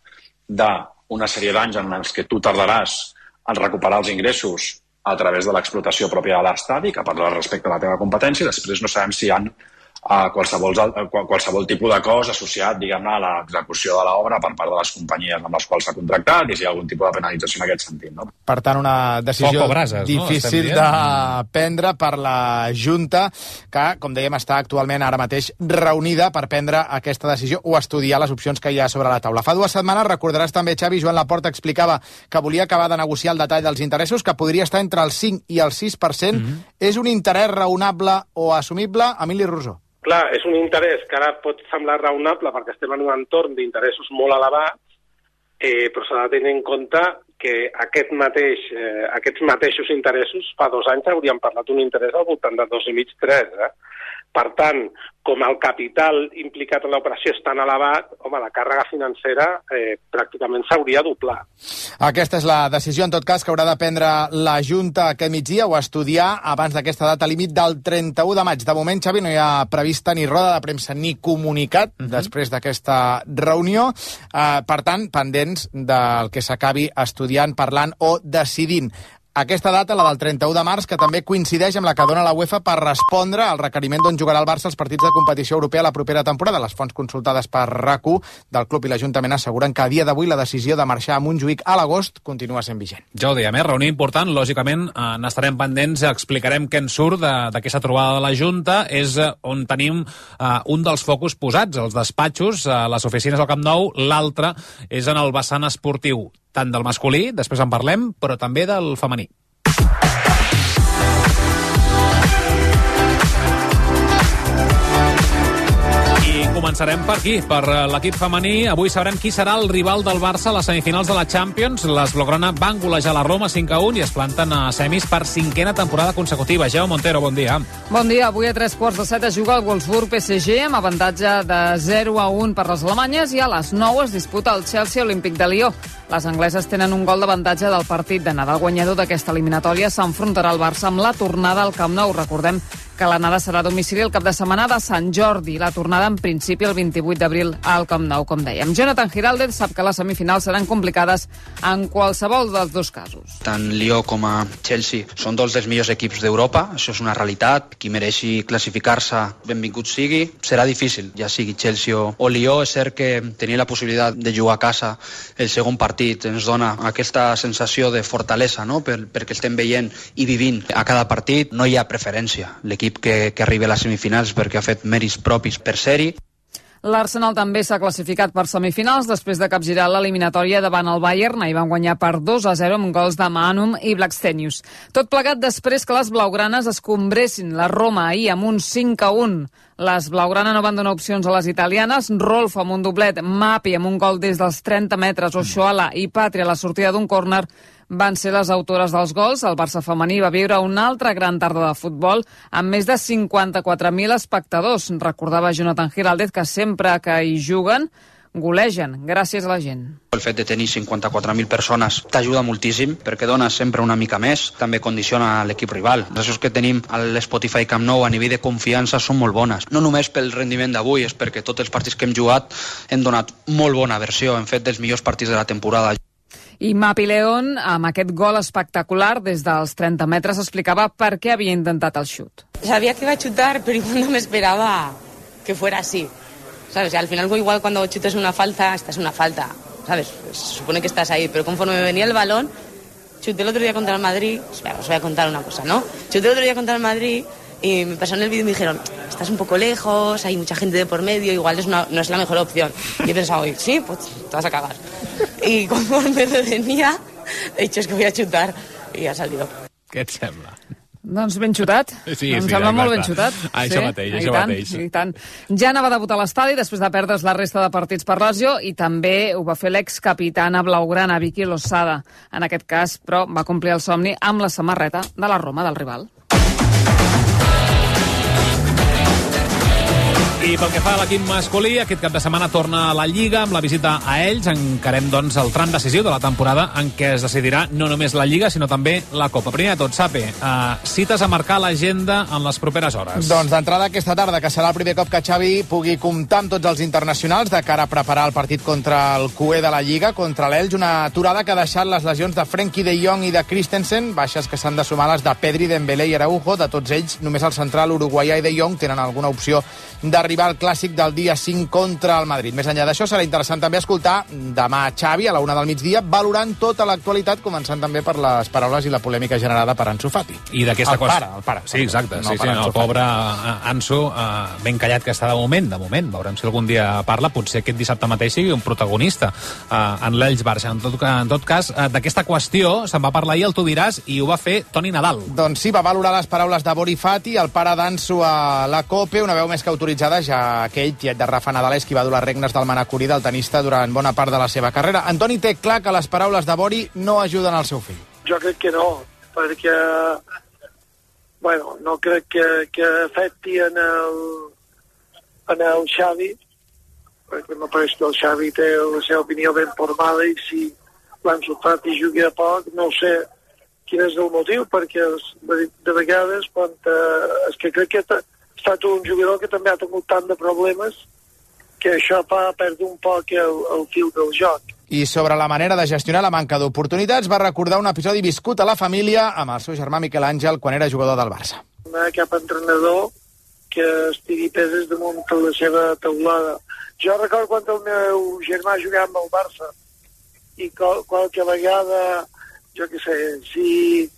d'una sèrie d'anys en els que tu tardaràs en recuperar els ingressos a través de l'explotació pròpia de l'estadi, que parla respecte a la teva competència, i després no sabem si hi ha a qualsevol, a qualsevol tipus de cos associat, diguem-ne, a l'execució de l'obra per part de les companyies amb les quals s'ha contractat i si hi ha algun tipus de penalització en aquest sentit. No? Per tant, una decisió brases, difícil no? de prendre per la Junta, que, com dèiem, està actualment ara mateix reunida per prendre aquesta decisió o estudiar les opcions que hi ha sobre la taula. Fa dues setmanes, recordaràs també, Xavi, Joan Laporta explicava que volia acabar de negociar el detall dels interessos, que podria estar entre el cinc i el sis per cent. Mm-hmm. És un interès raonable o assumible? Emili Rosó. Clar, és un interès que ara pot semblar raonable perquè estem en un entorn d'interessos molt elevats, eh, però s'ha de tenir en compte que aquest mateix, eh, aquests mateixos interessos fa dos anys hauríem parlat d'un interès al voltant de dos i mig, tres. Eh? Per tant, com el capital implicat en l'operació és tan elevat, home, la càrrega financera eh, pràcticament s'hauria de doblar. Aquesta és la decisió, en tot cas, que haurà de prendre la Junta aquest migdia o estudiar abans d'aquesta data límit del trenta-u de maig. De moment, Xavi, no hi ha prevista ni roda de premsa ni comunicat uh-huh. després d'aquesta reunió. Eh, per tant, pendents del que s'acabi estudiant, parlant o decidint. Aquesta data, la del trenta-u de març, que també coincideix amb la que dona la UEFA per respondre al requeriment d'on jugarà el Barça als partits de competició europea la propera temporada. Les fonts consultades per RAC u del club i l'Ajuntament asseguren que a dia d'avui la decisió de marxar a Montjuïc a l'agost continua sent vigent. Ja ho dèiem, eh? Reunió important, lògicament eh, n'estarem pendents, explicarem què en surt d'aquesta trobada de la Junta, és eh, on tenim eh, un dels focus posats, els despatxos, eh, les oficines al Camp Nou, l'altre és en el vessant esportiu, tant del masculí, després en parlem, però també del femení. Començarem per aquí, per l'equip femení. Avui sabrem qui serà el rival del Barça a les semifinals de la Champions. Les blaugrana van golejar la Roma cinc a un i es planten a semis per cinquena temporada consecutiva. Jaume Montero, bon dia. Bon dia. Avui a tres quarts de set es juga el Wolfsburg P S G amb avantatge de zero a un per les alemanyes i a les nou es disputa el Chelsea Olímpic de Lió. Les angleses tenen un gol d'avantatge del partit d'anada. El guanyador d'aquesta eliminatòria s'enfrontarà al Barça amb la tornada al Camp Nou. Recordem que l'anada serà a domicili el cap de setmana de Sant Jordi. La tornada en principi el vint-i-vuit d'abril al Camp Nou, com dèiem. Jonathan Giraldez sap que les semifinals seran complicades en qualsevol dels dos casos. Tant Lió com a Chelsea són dos dels millors equips d'Europa, això és una realitat. Qui mereixi classificar-se, benvingut sigui. Serà difícil, ja sigui Chelsea o Lió. És cert que tenir la possibilitat de jugar a casa el segon partit ens dona aquesta sensació de fortalesa, no? per, perquè estem veient i vivint a cada partit. No hi ha preferència. L'equip que, que arriba a les semifinals perquè ha fet mèrits propis per ser-hi. L'Arsenal també s'ha classificat per semifinals després de capgirar l'eliminatòria davant el Bayern. Ahir van guanyar per dos a zero amb gols de Maanum i Blackstenius. Tot plegat després que les blaugranes escombressin la Roma ahir amb un cinc a un. Les blaugrana no van donar opcions a les italianes. Rolfo amb un doblet, Mapi amb un gol des dels trenta metres, Oshoala i Patria a la sortida d'un córner van ser les autores dels gols. El Barça femení va viure una altra gran tarda de futbol amb més de cinquanta-quatre mil espectadors. Recordava Jonathan Giraldez que sempre que hi juguen golegen, gràcies a la gent. El fet de tenir cinquanta-quatre mil persones t'ajuda moltíssim perquè dona sempre una mica més, també condiciona l'equip rival. Les accions que tenim a l'Spotify Camp Nou a nivell de confiança són molt bones. No només pel rendiment d'avui, és perquè tots els partits que hem jugat hem donat molt bona versió, hem fet dels millors partits de la temporada. I Mapi León, amb aquest gol espectacular des dels trenta metres, explicava per què havia intentat el xut. Sabía que iba a chutar, pero igual no me esperaba que fuera así. ¿Sabes? Al final, igual cuando chutas una falta, esta es una falta, ¿sabes? Se supone que estás ahí, pero conforme me venía el balón, chuté el otro día contra el Madrid, os voy a contar una cosa, ¿no? Chuté el otro día contra el Madrid y me pasaron el vídeo y me dijeron, estás un poco lejos, hay mucha gente de por medio, igual es una, no es la mejor opción. Y he pensado, sí, pues te vas a cagar. Y conforme me venía, he dicho, es que voy a chutar, y ha salido. Què et sembla? Doncs ben xutat. Sí, em sí, sembla molt ben està. xutat. Ah, això sí? mateix, I això tant, mateix. I tant. Ja anava a debutar a l'estadi després de perdre's la resta de partits per lesió i també ho va fer l'excapitana blaugrana, Vicky Losada. En aquest cas, però, va complir el somni amb la samarreta de la Roma del rival. I pel que fa a l'equip masculí, aquest cap de setmana torna a la Lliga amb la visita a ells. Encarem, doncs, el tram decisiu de la temporada en què es decidirà no només la Lliga, sinó també la Copa. Primer de tot, Sape, uh, cites a marcar l'agenda en les properes hores. Doncs d'entrada aquesta tarda, que serà el primer cop que Xavi pugui comptar amb tots els internacionals de cara a preparar el partit contra el Q E de la Lliga, contra l'Elx, una aturada que ha deixat les lesions de Frenkie de Jong i de Christensen, baixes que s'han de sumar les de Pedri, Dembélé i Araujo. De tots ells, només el central uruguaià i de Jong tenen alguna opció d'arribar al clàssic del dia cinc contra el Madrid. Més enllà d'això, serà interessant també escoltar demà Xavi a la una del migdia, valorant tota l'actualitat, començant també per les paraules i la polèmica generada per Ansu Fati. I d'aquesta el cosa... pare, el pare. Sí, exacte. No, sí, sí, el pobre Ansu, uh, ben callat que està de moment, de moment. Veurem si algun dia parla. Potser aquest dissabte mateix sigui un protagonista uh, en l'Elx Barça. En tot, en tot cas, uh, d'aquesta qüestió se'n va parlar ahir, el Tu diràs, i ho va fer Toni Nadal. Doncs sí, va valorar les paraules de Bori Fati, el pare d'Ansu a la COPE, una veu més que autoritzada, ja aquell tiet de Rafa Nadal és qui va dur les regnes del manacorí del tenista durant bona part de la seva carrera. Antoni té clar que les paraules de Bori no ajuden al seu fill. Jo crec que no, perquè bueno, no crec que, que afecti en el, en el Xavi, perquè me pareix que el Xavi té la seva opinió ben formada i si l'Ansu Fati jugui a poc, no sé quin és el motiu, perquè de vegades quan, eh, és que crec que ha estat un jugador que també ha tingut tant de problemes que això fa perdre un poc el, el fil del joc. I sobre la manera de gestionar la manca d'oportunitats va recordar un episodi viscut a la família amb el seu germà Miquel Àngel quan era jugador del Barça. No hi ha cap entrenador que estigui peses damunt de la seva teulada. Jo recordo quan el meu germà jugava amb el Barça i qual, qualque vegada, jo què sé, si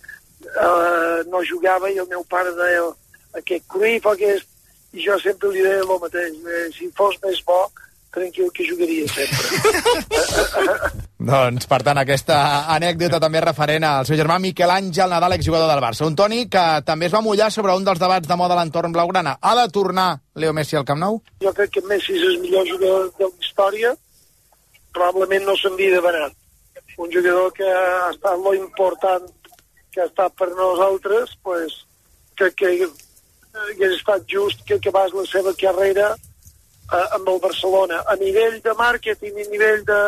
uh, no jugava i el meu pare deia aquest Cruyff o aquest, i jo sempre li deia el mateix, eh, si fos més bo, tranquil que jugaria sempre. Doncs, per tant, aquesta anècdota també referent al seu germà Miquel Àngel Nadal, exjugador del Barça. Un Toni que també es va mullar sobre un dels debats de moda a l'entorn blaugrana. Ha de tornar Leo Messi al Camp Nou? Jo crec que Messi és el millor jugador de la història, probablement no s'envia de barat. Un jugador que ha estat lo important que ha estat per nosaltres, pues, crec que hauria estat just que acabés la seva carrera eh, amb el Barcelona. A nivell de màrqueting i a nivell de...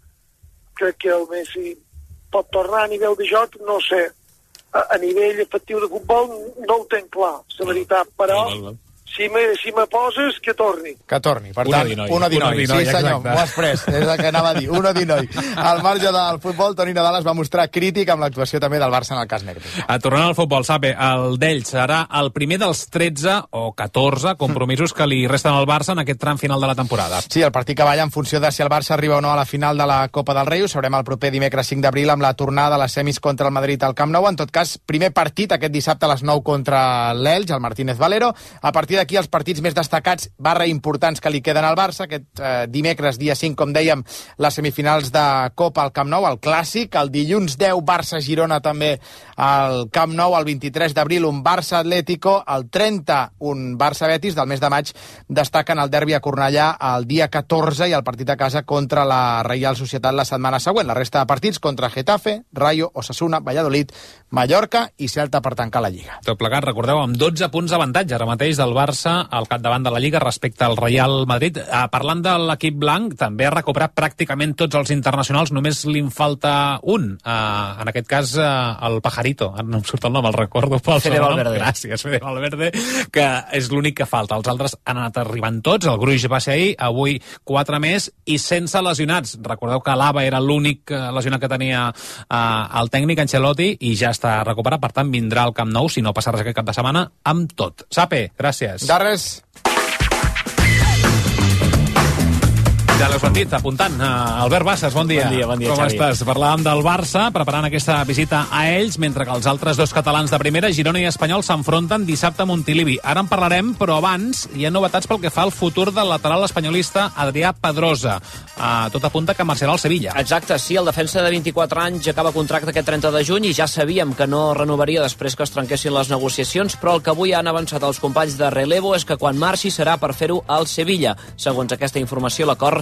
crec que el Messi pot tornar a nivell de joc, no sé. A, a nivell efectiu de futbol no ho tenc clar, la veritat, però... Si me, si me poses, que torni. Que torni. Per tant, uno dinoi. Sí, senyor, m'ho has pres. És el que anava a dir. Uno dinoi. Al marge del futbol, Toni Nadal es va mostrar crític amb l'actuació també del Barça en el cas negre. A tornant al futbol, Sape, el d'ells serà el primer dels tretze o catorze compromisos que li resten al Barça en aquest tram final de la temporada. Sí, el partit que balla en funció de si el Barça arriba o no a la final de la Copa del Rei. Ho sabrem el proper dimecres cinc d'abril amb la tornada de les semis contra el Madrid al Camp Nou. En tot cas, primer partit aquest dissabte a les nou contra l'Elx, el Martínez Valero. A partir d'aquí, els partits més destacats barra importants que li queden al Barça. Aquest eh, dimecres, dia cinc, com dèiem, les semifinals de Copa al Camp Nou, el Clàssic. El dilluns deu, Barça-Girona també al Camp Nou. El vint-i-tres d'abril, un Barça-Atlético. El trenta, un Barça-Betis. Del mes de maig destaquen el derbi a Cornellà el dia catorze i el partit a casa contra la Reial Societat la setmana següent. La resta de partits contra Getafe, Rayo, Osasuna, Valladolid, Mallorca i Celta per tancar la Lliga. Tot plegat, recordeu, amb dotze punts d'avantatge ara mateix del Barça al capdavant de la Lliga respecte al Real Madrid. Eh, parlant de l'equip blanc, també ha recuperat pràcticament tots els internacionals, només li'n falta un. Eh, en aquest cas, eh, el Pajarito, no em surt el nom, el recordo pel Fede Valverde. Gràcies, Fede Valverde, que és l'únic que falta. Els altres han anat arribant tots, el Gruix va ser ahir, avui quatre més, i sense lesionats. Recordeu que l'Ava era l'únic lesionat que tenia eh, el tècnic Ancelotti, i ja està recuperat, per tant vindrà al Camp Nou, si no passa res aquest cap de setmana, amb tot. Sape, gràcies. De res. Ja l'heu sentit, apuntant. Uh, Albert Bassas, bon dia. Bon dia, bon dia, Com Xavi. estàs? Parlàvem del Barça, preparant aquesta visita a ells, mentre que els altres dos catalans de primera, Girona i Espanyol, s'enfronten dissabte a Montilivi. Ara en parlarem, però abans hi ha novetats pel que fa al futur del lateral espanyolista Adrià Pedrosa. Uh, tot apunta que marxarà al Sevilla. Exacte, sí, el defensa de vint-i-quatre anys acaba contracte aquest trenta de juny i ja sabíem que no renovaria després que es trenquessin les negociacions, però el que avui han avançat els companys de relevo és que quan marxi serà per fer-ho al Sevilla. Segons aquesta informació, l'acord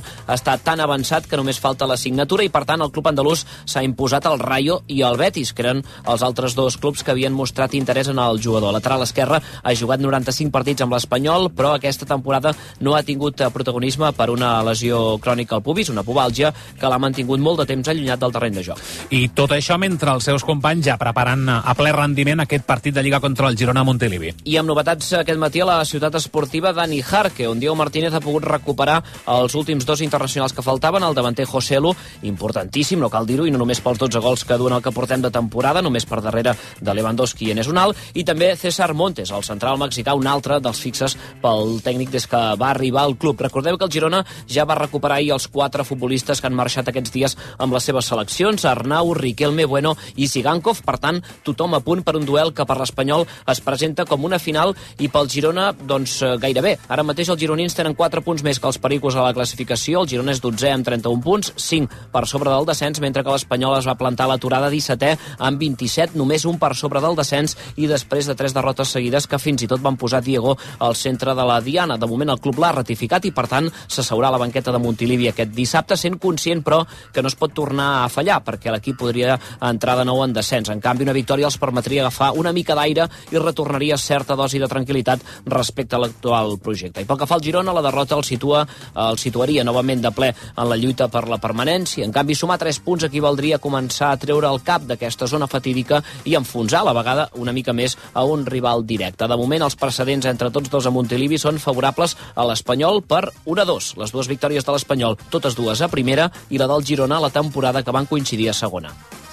està tan avançat que només falta la signatura i, per tant, el club andalús s'ha imposat al Rayo i el Betis, que eren els altres dos clubs que havien mostrat interès en el jugador. El lateral esquerre ha jugat noranta-cinc partits amb l'Espanyol, però aquesta temporada no ha tingut protagonisme per una lesió crònica al pubis, una pubàlgia, que l'ha mantingut molt de temps allunyat del terreny de joc. I tot això mentre els seus companys ja preparant a ple rendiment aquest partit de Lliga contra el Girona a Montilivi. I amb novetats aquest matí a la ciutat esportiva Dani Jarque, on Diego Martínez ha pogut recuperar els últims dos internacionals que faltaven, el davanter José Lu, importantíssim, no cal dir-ho, i no només pels dotze gols que duen el que portem de temporada, només per darrere de Lewandowski i Enes Unal, i també César Montes, el central mexicà, un altre dels fixes pel tècnic des que va arribar al club. Recordeu que el Girona ja va recuperar ahir els quatre futbolistes que han marxat aquests dies amb les seves seleccions, Arnau, Riquelme, Bueno i Sigankov. Per tant, tothom a punt per un duel que per l'Espanyol es presenta com una final, i pel Girona, doncs, gairebé. Ara mateix els gironins tenen quatre punts més que els pericos a la classificació. El Girona és dotzè amb trenta-un punts, cinc per sobre del descens, mentre que l'Espanyol es va plantar a l'aturada dissetè amb vint-i-set, només un per sobre del descens, i després de tres derrotes seguides que fins i tot van posar Diego al centre de la diana. De moment el club l'ha ratificat i, per tant, s'asseurà a la banqueta de Montilivi aquest dissabte, sent conscient, però, que no es pot tornar a fallar, perquè l'equip podria entrar de nou en descens. En canvi, una victòria els permetria agafar una mica d'aire i retornaria certa dosi de tranquil·litat respecte a l'actual projecte. I pel que fa al Girona, la derrota el situa, el situaria novament de ple en la lluita per la permanència. En canvi, sumar tres punts equivaldria a començar a treure el cap d'aquesta zona fatídica i enfonsar a la vegada una mica més a un rival directe. De moment, els precedents entre tots dos a Montilivi són favorables a l'Espanyol per un a dos. Les dues victòries de l'Espanyol, totes dues a primera, i la del Girona a la temporada que van coincidir a segona.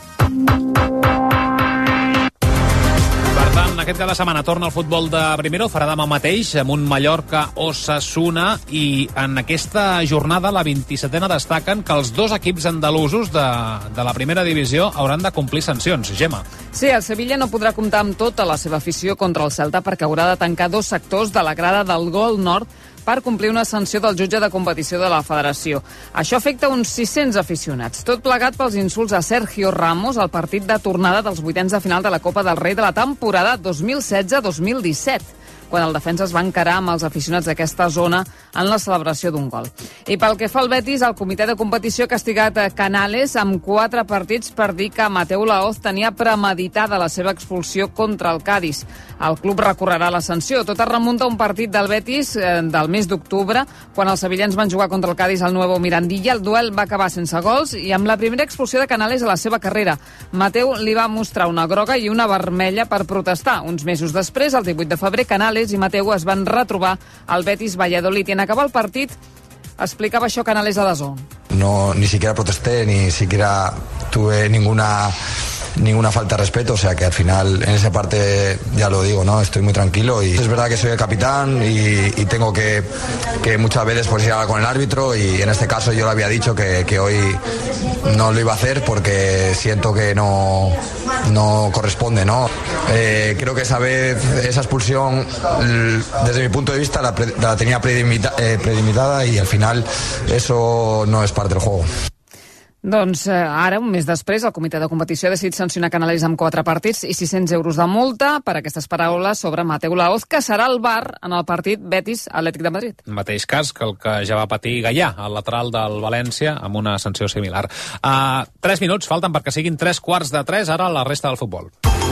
Per tant, aquest cada setmana torna el futbol de primera, ho farà demà mateix amb un Mallorca-Osasuna, i en aquesta jornada, la vint-i-setena, destaquen que els dos equips andalusos de, de la primera divisió hauran de complir sancions. Gemma. Sí, el Sevilla no podrà comptar amb tota la seva afició contra el Celta perquè haurà de tancar dos sectors de la grada del Gol Nord per complir una sanció del jutge de competició de la federació. Això afecta uns sis-cents aficionats. Tot plegat pels insults a Sergio Ramos al partit de tornada dels vuitens de final de la Copa del Rei de la temporada dos mil setze dos mil disset, quan el defensa es va encarar amb els aficionats d'aquesta zona en la celebració d'un gol. I pel que fa al Betis, el comitè de competició ha castigat Canales amb quatre partits per dir que Mateu Laoz tenia premeditada la seva expulsió contra el Cádiz. El club recorrerà la sanció. Tot es remunta a un partit del Betis eh, del mes d'octubre, quan els sevillans van jugar contra el Cádiz al Nuevo Mirandilla. El duel va acabar sense gols i amb la primera expulsió de Canales a la seva carrera. Mateu li va mostrar una groga i una vermella per protestar. Uns mesos després, el divuit de febrer, Canales i Mateu es van retrobar al Betis Valladolid, i en acabar el partit explicava això Canales a D A Z N. No, ni siquiera protesté, ni siquiera tuve ninguna ninguna falta de respeto, o sea que al final en esa parte ya lo digo, ¿no? Estoy muy tranquilo y es verdad que soy el capitán y, y tengo que, que muchas veces pues ir a hablar con el árbitro, y en este caso yo le había dicho que, que hoy no lo iba a hacer porque siento que no, no corresponde, ¿no? Eh, creo que esa vez, esa expulsión, desde mi punto de vista la, pre, la tenía predimita, eh, predimitada, y al final eso no es parte del juego. Doncs eh, ara, un mes després, el comitè de competició ha decidit sancionar Canales amb quatre partits i sis-cents euros de multa per aquestes paraules sobre Mateu Laoz, que serà al V A R en el partit Betis-Atlètic de Madrid. Mateix cas que el que ja va patir Gaià, el lateral del València, amb una sanció similar. Uh, tres minuts falten perquè siguin tres quarts de tres, ara la resta del futbol.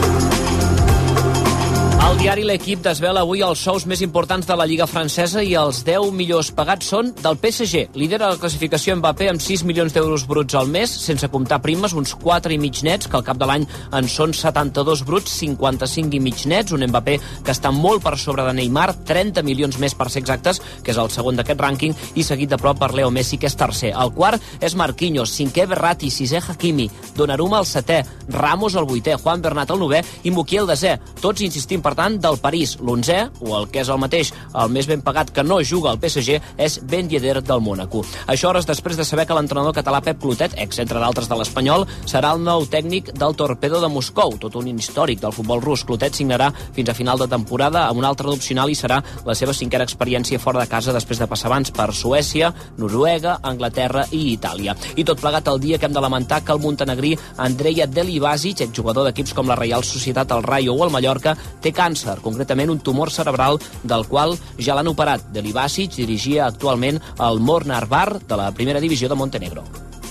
El diari L'Equip desvela avui els sous més importants de la Lliga francesa, i els deu millors pagats són del P S G. Lidera la classificació Mbappé amb sis milions d'euros bruts al mes, sense comptar primes, uns quatre i mig nets, que al cap de l'any en són setanta-dos bruts, cinquanta-cinc i mig nets. Un Mbappé que està molt per sobre de Neymar, trenta milions més per ser exactes, que és el segon d'aquest rànquing, i seguit de prop per Leo Messi, que és tercer. El quart és Marquinhos, cinquè Verratti, sisè Hakimi, Donnarumma el setè, Ramos el vuitè, Juan Bernat el novè i Mukiel el desè. Tots insistim, per tant, del París, l'onzè, o el que és el mateix, el més ben pagat que no juga al P S G, és Ben Yedder del Mònaco. Això hores després de saber que l'entrenador català Pep Clotet, ex entre d'altres de l'Espanyol, serà el nou tècnic del Torpedo de Moscou, tot un històric del futbol rus. Clotet signarà fins a final de temporada amb un altre d'opcional i serà la seva cinquena experiència fora de casa després de passar abans per Suècia, Noruega, Anglaterra i Itàlia. I tot plegat el dia que hem de lamentar que el montenegrí Andreja Delibasic, exjugador d'equips com la Reial Societat, el Rayo o el Mallorca, té càncer, concretament un tumor cerebral del qual ja l'han operat. Deli Basic dirigia actualment el Mornar Bar de la primera divisió de Montenegro.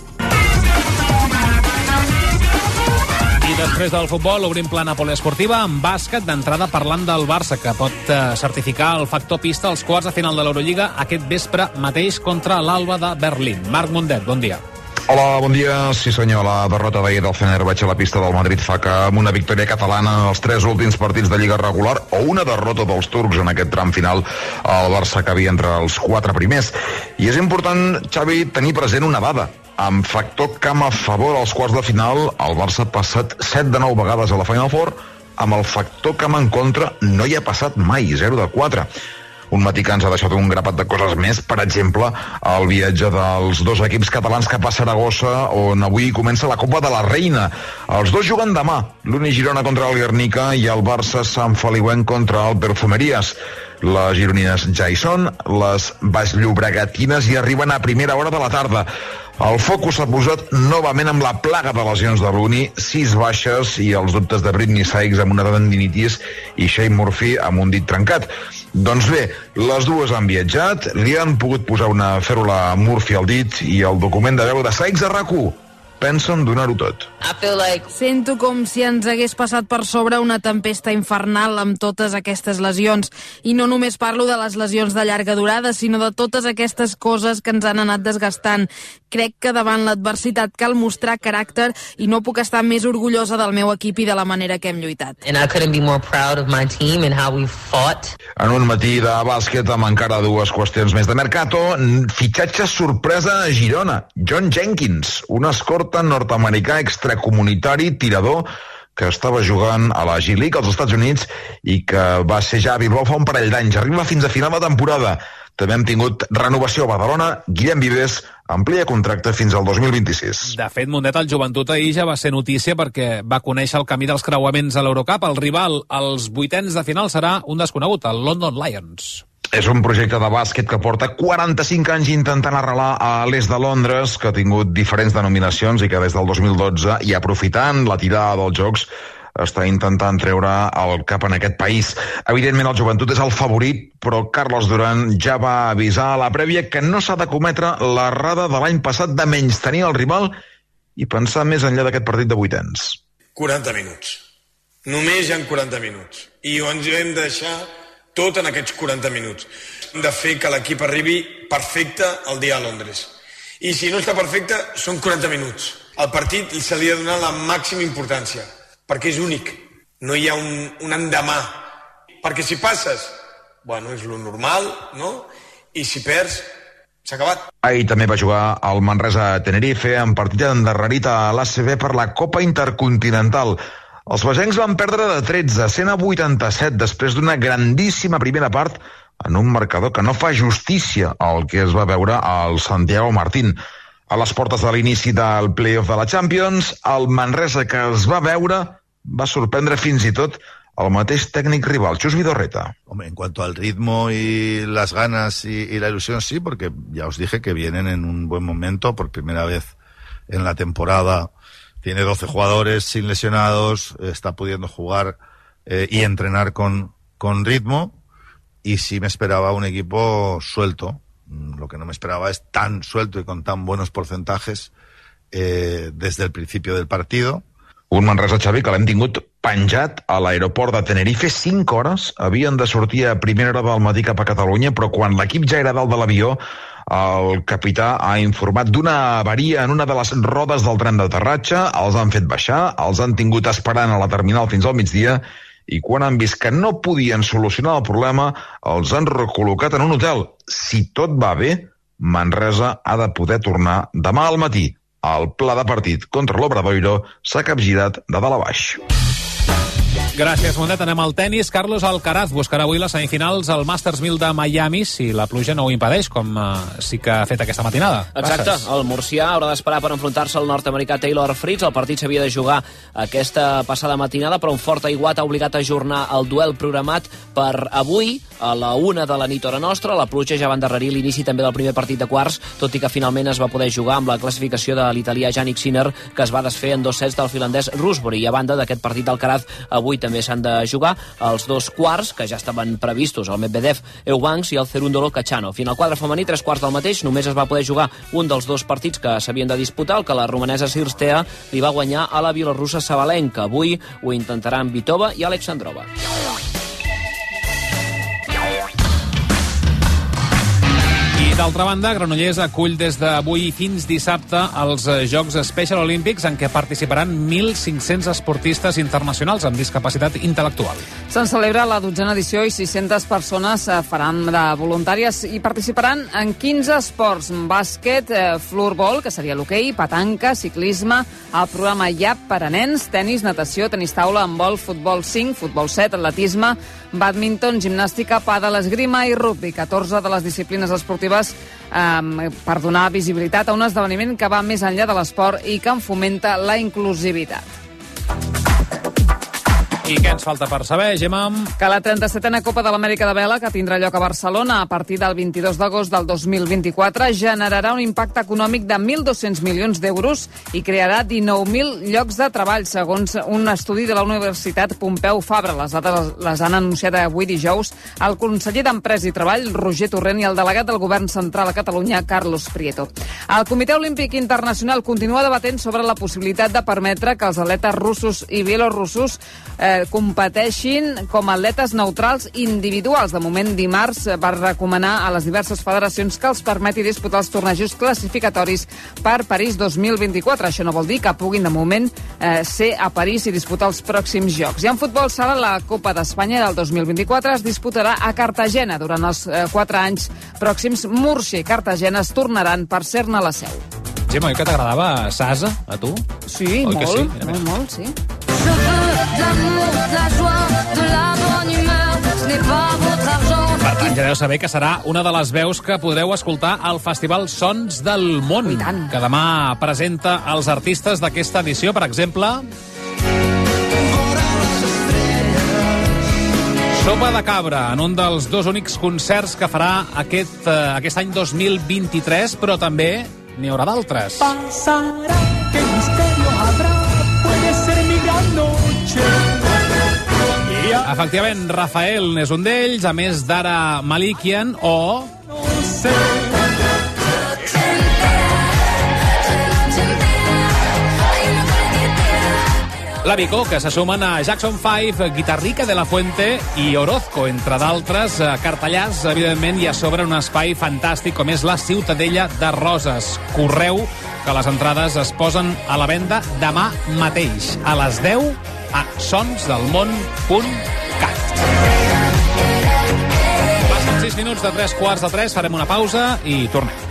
I després del futbol obrim plana poliesportiva amb bàsquet, d'entrada parlant del Barça, que pot eh, certificar el factor pista als quarts de final de l'Eurolliga aquest vespre mateix contra l'Alba de Berlín. Marc Mundet, bon dia. Hola, bon dia. Sí senyor, la derrota d'ahir del Fenerbahçe a la pista del Madrid fa que amb una victòria catalana en els tres últims partits de Lliga regular o una derrota dels turcs en aquest tram final, el Barça acabia entre els quatre primers. I és important, Xavi, tenir present una dada. Amb factor camp a favor als quarts de final, el Barça ha passat set de nou vegades a la Final Four. Amb el factor camp en contra no hi ha passat mai, zero de quatre. Un matí que ens ha deixat un grapat de coses més, per exemple, el viatge dels dos equips catalans cap a Saragossa, on avui comença la Copa de la Reina. Els dos juguen demà, l'Uni Girona contra el Guernica i el Barça Sant Feliuenc contra el Perfumeries. Les gironines ja hi són, les baix-llobregatines hi arriben a primera hora de la tarda. El focus s'ha posat novament amb la plaga de lesions de l'Uni, sis baixes i els dubtes de Britney Sykes amb una tendinitis i Shane Murphy amb un dit trencat. Doncs bé, les dues han viatjat, li han pogut posar una fèrula a Murphy al dit i el document de veu de Sykes a RAC u. Pensen donar-ho tot. Like... Sento com si ens hagués passat per sobre una tempesta infernal amb totes aquestes lesions. I no només parlo de les lesions de llarga durada, sinó de totes aquestes coses que ens han anat desgastant. Crec que davant l'adversitat cal mostrar caràcter i no puc estar més orgullosa del meu equip i de la manera que hem lluitat. And I couldn't be more proud of my team and how we fought. En un matí de bàsquet amb encara dues qüestions més de mercato, fitxatge sorpresa a Girona. John Jenkins, un escorta nord-americà extracomunitari tirador que estava jugant a la G-League als Estats Units i que va ser ja a Bilbao fa un parell d'anys. Arriba fins a final de temporada. També hem tingut renovació a Badalona. Guillem Vives amplia contracte fins al dos mil vint-i-sis. De fet, Mundet, el Joventut ahir ja va ser notícia perquè va conèixer el camí dels creuaments a l'Eurocup. El rival als vuitens de final serà un desconegut, el London Lions. És un projecte de bàsquet que porta quaranta-cinc anys intentant arrelar a l'est de Londres, que ha tingut diferents denominacions i que des del dos mil dotze, i aprofitant la tirada dels jocs, està intentant treure el cap en aquest país. Evidentment el Joventut és el favorit, però Carlos Duran ja va avisar a la prèvia que no s'ha de cometre l'errada de l'any passat de menystenir el rival i pensar més enllà d'aquest partit de vuitens. quaranta minuts. Només hi ha quaranta minuts. I ens hem de deixar tot en aquests quaranta minuts. Hem de fer que l'equip arribi perfecte el dia a Londres. I si no està perfecte, són quaranta minuts. Al partit se li ha de donar la màxima importància, perquè és únic. No hi ha un, un endemà. Perquè si passes, bueno, és lo normal, no? I si perds, s'ha acabat. Ahir també va jugar el Manresa a Tenerife en partit endarrerit a l'A C B per la Copa Intercontinental. Els bagencs van perdre de tretze, cent a vuitanta-set, després d'una grandíssima primera part en un marcador que no fa justícia al que es va veure al Santiago Martín. A les portes de l'inici del play-off de la Champions, el Manresa que es va veure va sorprendre fins i tot el mateix técnico rival, Chus Vidorreta. Hombre, en cuanto al ritmo y las ganas y, y la ilusión, sí, porque ya os dije que vienen en un buen momento, por primera vez en la temporada. Tiene doce jugadores sin lesionados, está pudiendo jugar eh, y entrenar con, con ritmo, y sí me esperaba un equipo suelto. Lo que no me esperaba es tan suelto y con tan buenos porcentajes eh, desde el principio del partido. Un Manresa, Xavi, que l'hem tingut penjat a l'aeroport de Tenerife. Cinc hores havien de sortir a primera hora del matí cap a Catalunya, però quan l'equip ja era dalt de l'avió, el capità ha informat d'una avaria en una de les rodes del tren d'aterratge, els han fet baixar, els han tingut esperant a la terminal fins al migdia, i quan han vist que no podien solucionar el problema, els han recol·locat en un hotel. Si tot va bé, Manresa ha de poder tornar demà al matí. El pla de partit contra l'Obradoiro s'ha capgirat de dalt a baix. Gràcies, Mundet. Anem al tennis. Carlos Alcaraz buscarà avui les semifinals al Masters mil de Miami, si la pluja no ho impedeix, com uh, sí que ha fet aquesta matinada. Exacte. Gràcies. El murcià haurà d'esperar per enfrontar-se al nord-americà Taylor Fritz. El partit s'havia de jugar aquesta passada matinada, però un fort aiguat ha obligat a ajornar el duel programat per avui a la una de la nit hora nostra. La pluja ja va endarrerir l'inici també del primer partit de quarts, tot i que finalment es va poder jugar amb la classificació de l'italià Jannik Sinner, que es va desfer en dos sets del finlandès Roosbury. I a banda d'aquest partit d'Alcaraz, avui també també s'han de jugar els dos quarts, que ja estaven previstos, el Medvedev Eubanks i el Cerúndolo Cachano. Final quadre femení, tres quarts del mateix, només es va poder jugar un dels dos partits que s'havien de disputar, el que la romanesa Cirstea li va guanyar a la bielorrussa Sabalenka. Avui ho intentaran Vitova i Alexandrova. I d'altra banda, Granollers acull des d'avui fins dissabte els Jocs Special Olímpics en què participaran mil cinc-cents esportistes internacionals amb discapacitat intel·lectual. Se'n celebra la dotzena edició i sis-centes persones faran de voluntàries i participaran en quinze esports: bàsquet, floorball, que seria l'hoquei, petanca, ciclisme, el programa I A P per a nens, tenis, natació, tenis taula, handbol, futbol cinc, futbol set, atletisme, bàdminton, gimnàstica, pàdel, esgrima i rugbi. catorze de les disciplines esportives eh, per donar visibilitat a un esdeveniment que va més enllà de l'esport i que en fomenta la inclusivitat. I què ens falta per saber, Gemma? Que la trenta-setena Copa de l'Amèrica de Vela, que tindrà lloc a Barcelona a partir del vint-i-dos d'agost del dos mil vint-i-quatre, generarà un impacte econòmic de mil dos-cents milions d'euros i crearà dinou mil llocs de treball, segons un estudi de la Universitat Pompeu Fabra. Les dades les han anunciat avui dijous el conseller d'Empresa i Treball, Roger Torrent, i el delegat del Govern Central a Catalunya, Carlos Prieto. El Comitè Olímpic Internacional continua debatent sobre la possibilitat de permetre que els atletes russos i bielorussos eh, competeixin com a atletes neutrals individuals. De moment, dimarts va recomanar a les diverses federacions que els permeti disputar els tornejos classificatoris per París dos mil vint-i-quatre. Això no vol dir que puguin, de moment, eh, ser a París i disputar els pròxims Jocs. I en futbol sala, la Copa d'Espanya del dos mil vint-i-quatre es disputarà a Cartagena. Durant els eh, quatre anys pròxims, Múrcia i Cartagena es tornaran per ser-ne la seu. Gemma, oi que t'agradava Sasa, a tu? Sí, oi molt, sí? molt, molt, sí. Per tant, ja deu saber que serà una de les veus que podreu escoltar al Festival Sons del Món, que demà presenta els artistes d'aquesta edició. Per exemple, Sopa de Cabra, en un dels dos únics concerts que farà aquest, uh, aquest any dos mil vint-i-tres, però també n'hi haurà d'altres. Pasará, qué misterio habrá, puede ser mi gran noche. Efectivament, Rafael és un d'ells, a més d'ara Malikian o... No sé. La Vico, que se sumen a Jackson five, Guitarrica de la Fuente i Orozco, entre d'altres, cartellars, evidentment, i a sobre un espai fantàstic com és la Ciutadella de Roses. Correu que les entrades es posen a la venda demà mateix, a les deu, a sons del món punt cat. Passen sis minuts de tres quarts de tres, farem una pausa i tornem.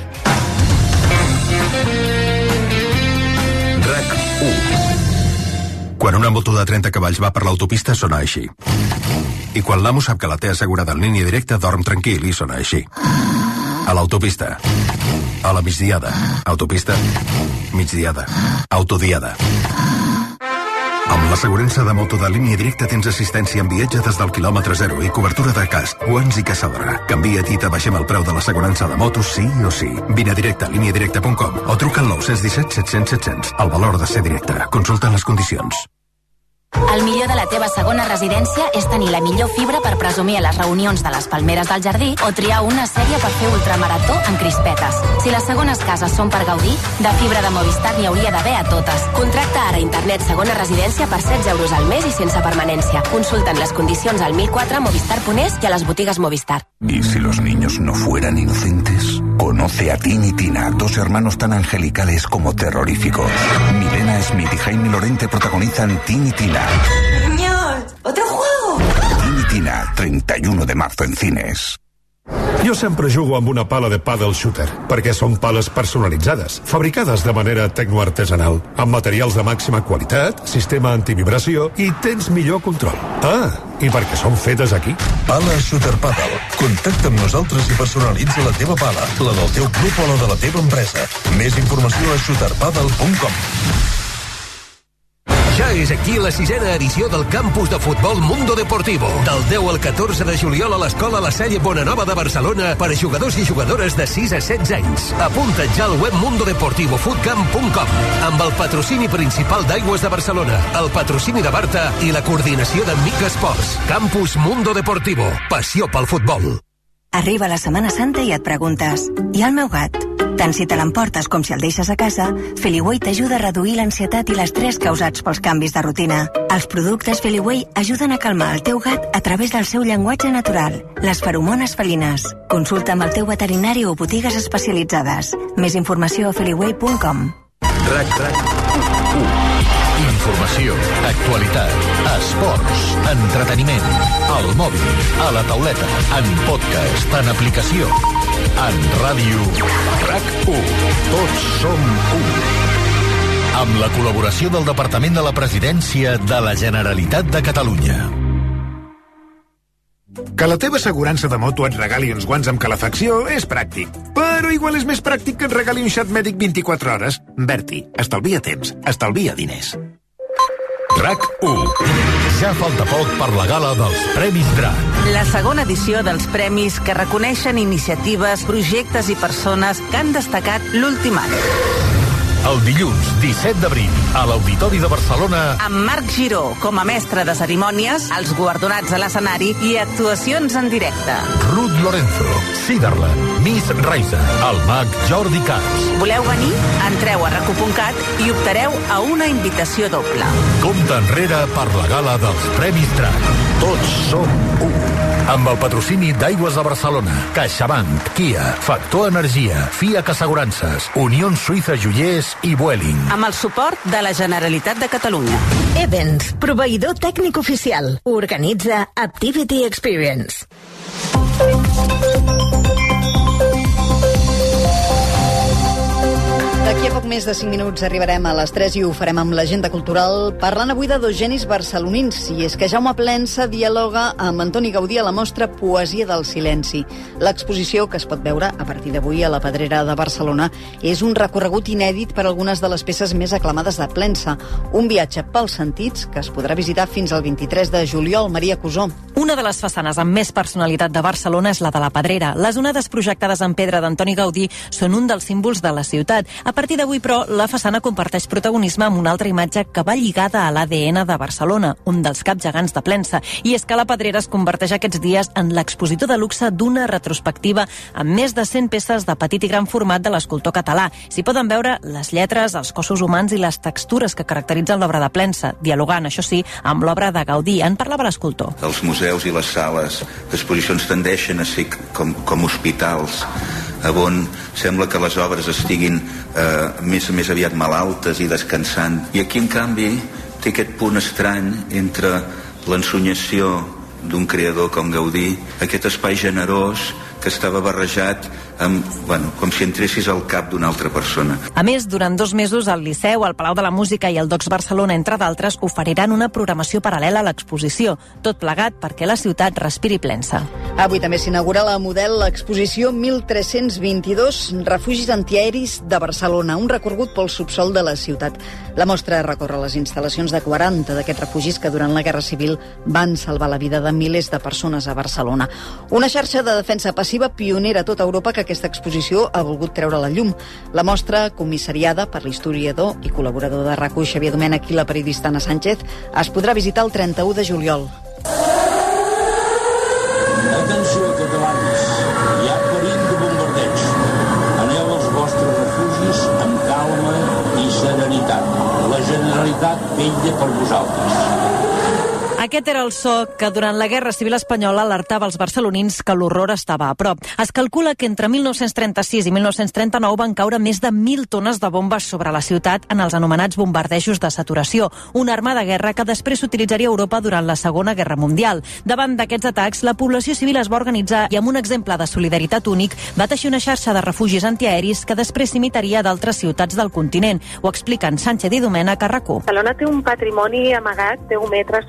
RAC u. Quan una moto de trenta cavalls va per l'autopista sona així. I quan l'amo sap que la té assegurada en línia directa, dorm tranquil i sona així. A l'autopista. A la migdiada. Autopista. Migdiada. Autodiada. Amb l'assegurança de moto de línia directa tens assistència en viatge des del quilòmetre zero i cobertura de casc, guants i caçadora. Canvia't i t'abaixem el preu de l'assegurança de moto sí o sí. Vine directe a línia directa punt com o truca al nou un set set cents set cents. El valor de ser directe. Consulta les condicions. El millor de la teva segona residència és tenir la millor fibra per presumir a les reunions de les palmeres del jardí o triar una sèrie per fer ultramarató en crispetes. Si les segones cases són per gaudir, de fibra de Movistar n'hi hauria d'haver a totes. Contracta ara internet segona residència per setze euros al mes i sense permanència. Consulten les condicions al mil quatre movistar punt es i a les botigues Movistar. ¿Y si los niños no fueran inocentes? Conoce a Tin y Tina, dos hermanos tan angelicales como terroríficos. Milena Smith y Jaime Lorente protagonizan Tin y Tina. ¡Niños! ¡Otro juego! Tin y Tina, treinta y uno de marzo en cines. Jo sempre jugo amb una pala de paddle shooter, perquè són pales personalitzades, fabricades de manera tecnoartesanal, amb materials de màxima qualitat, sistema antivibració i tens millor control. Ah, i perquè són fetes aquí. Pala Shooter Paddle. Contacta amb nosaltres i personalitza la teva pala, la del teu club o la de la teva empresa. Més informació a shooter paddle punt com. Ja és aquí la sisena edició del campus de futbol Mundo Deportivo. Del deu al catorze de juliol a l'Escola La Salle Bonanova de Barcelona per a jugadors i jugadores de sis a setze anys. Apunta't ja al web mundo deportivo footcamp punt com amb el patrocini principal d'Aigües de Barcelona, el patrocini de Barta i la coordinació de Mica Esports. Campus Mundo Deportivo. Passió pel futbol. Arriba la Setmana Santa i et preguntes: i el meu gat? Tant si te l'emportes com si el deixes a casa, Feliway t'ajuda a reduir l'ansietat i l'estrès causats pels canvis de rutina. Els productes Feliway ajuden a calmar el teu gat a través del seu llenguatge natural, les feromones felines. Consulta amb el teu veterinari o botigues especialitzades. Més informació a feliway punt com. RAC RAC u. Informació, actualitat, esports, entreteniment, al mòbil, a la tauleta, en podcast, en aplicació, en ràdio. RAC u. Tots som u. Amb la col·laboració del Departament de la Presidència de la Generalitat de Catalunya. Que la teva assegurança de moto et regali uns guants amb calefacció és pràctic. Però igual és més pràctic que et regali un xat mèdic vint-i-quatre hores. Berti, estalvia temps, estalvia diners. RAC u. Ja falta poc per la gala dels Premis DRAC. La segona edició dels premis que reconeixen iniciatives, projectes i persones que han destacat l'últim any. El dilluns disset d'abril, a l'Auditori de Barcelona, Amb Marc Giró com a mestre de cerimònies, els guardonats a l'escenari i actuacions en directe. Ruth Lorenzo, Siderland, Miss Raisa, el mag Jordi Camps. Voleu venir? Entreu a rac u punt cat i optareu a una invitació doble. Compte enrere per la gala dels Premis DRAC. Tots som u. Amb el patrocini d'Aigües de Barcelona, CaixaBank, Kia, Factor Energia, FIAC Assegurances, Unió Suïssa Joiers i Vueling. Amb el suport de la Generalitat de Catalunya. Evans, proveïdor tècnic oficial. Organitza Activity Experience. D'aquí a poc més de cinc minuts arribarem a les tres i ho farem amb l'agenda cultural, parlant avui de dos genis barcelonins. I és que Jaume Plensa dialoga amb Antoni Gaudí a la mostra Poesia del silenci. L'exposició, que es pot veure a partir d'avui a la Pedrera de Barcelona, és un recorregut inèdit per algunes de les peces més aclamades de Plensa. Un viatge pels sentits que es podrà visitar fins al vint-i-tres de juliol. Maria Cusó. Una de les façanes amb més personalitat de Barcelona és la de la Pedrera. Les onades projectades en pedra d'Antoni Gaudí són un dels símbols de la ciutat. A partir d'avui, però, la façana comparteix protagonisme amb una altra imatge que va lligada a l'A D N de Barcelona, un dels caps gegants de Plensa. I és que la Pedrera es converteix aquests dies en l'expositor de luxe d'una retrospectiva amb més de cent peces de petit i gran format de l'escultor català. S'hi poden veure les lletres, els cossos humans i les textures que caracteritzen l'obra de Plensa, dialogant, això sí, amb l'obra de Gaudí. En parlava l'escultor. Els museus i les sales d'exposicions tendeixen a ser com, com hospitals on sembla que les obres estiguin eh, més, més aviat malaltes i descansant. I aquí, en canvi, té aquest punt estrany entre l'ensonyació d'un creador com Gaudí, aquest espai generós que estava barrejat amb, bueno, com si entressis al cap d'una altra persona. A més, durant dos mesos, el Liceu, el Palau de la Música i el Docs Barcelona, entre d'altres, oferiran una programació paral·lela a l'exposició. Tot plegat perquè la ciutat respiri Plensa. Avui també s'inaugura la model l'exposició mil tres-cents vint-i-dos Refugis antiaeris de Barcelona, un recorregut pel subsol de la ciutat. La mostra recorre les instal·lacions de quaranta d'aquests refugis que durant la Guerra Civil van salvar la vida de milers de persones a Barcelona. Una xarxa de defensa passiva pionera a tota Europa que aquesta exposició ha volgut treure a la llum. La mostra, comissariada per l'historiador i col·laborador de RAC u Xavier Domènech i la periodista Anna Sánchez, es podrà visitar el trenta-u de juliol. Atenció, catalans, hi ha perill de bombardeig. Aneu als vostres refugis amb calma i serenitat. La Generalitat vetlla per vosaltres. Aquest era el so que durant la Guerra Civil Espanyola alertava els barcelonins que l'horror estava a prop. Es calcula que entre mil nou-cents trenta-sis i mil nou-cents trenta-nou van caure més de mil tones de bombes sobre la ciutat en els anomenats bombardejos de saturació, una arma de guerra que després s'utilitzaria a Europa durant la Segona Guerra Mundial. Davant d'aquests atacs, la població civil es va organitzar i amb un exemple de solidaritat únic va teixir una xarxa de refugis antiaeris que després s'imitaria d'altres ciutats del continent. Ho expliquen Sánchez i Domènech a RAC u. Barcelona té un patrimoni amagat deu metres sota terra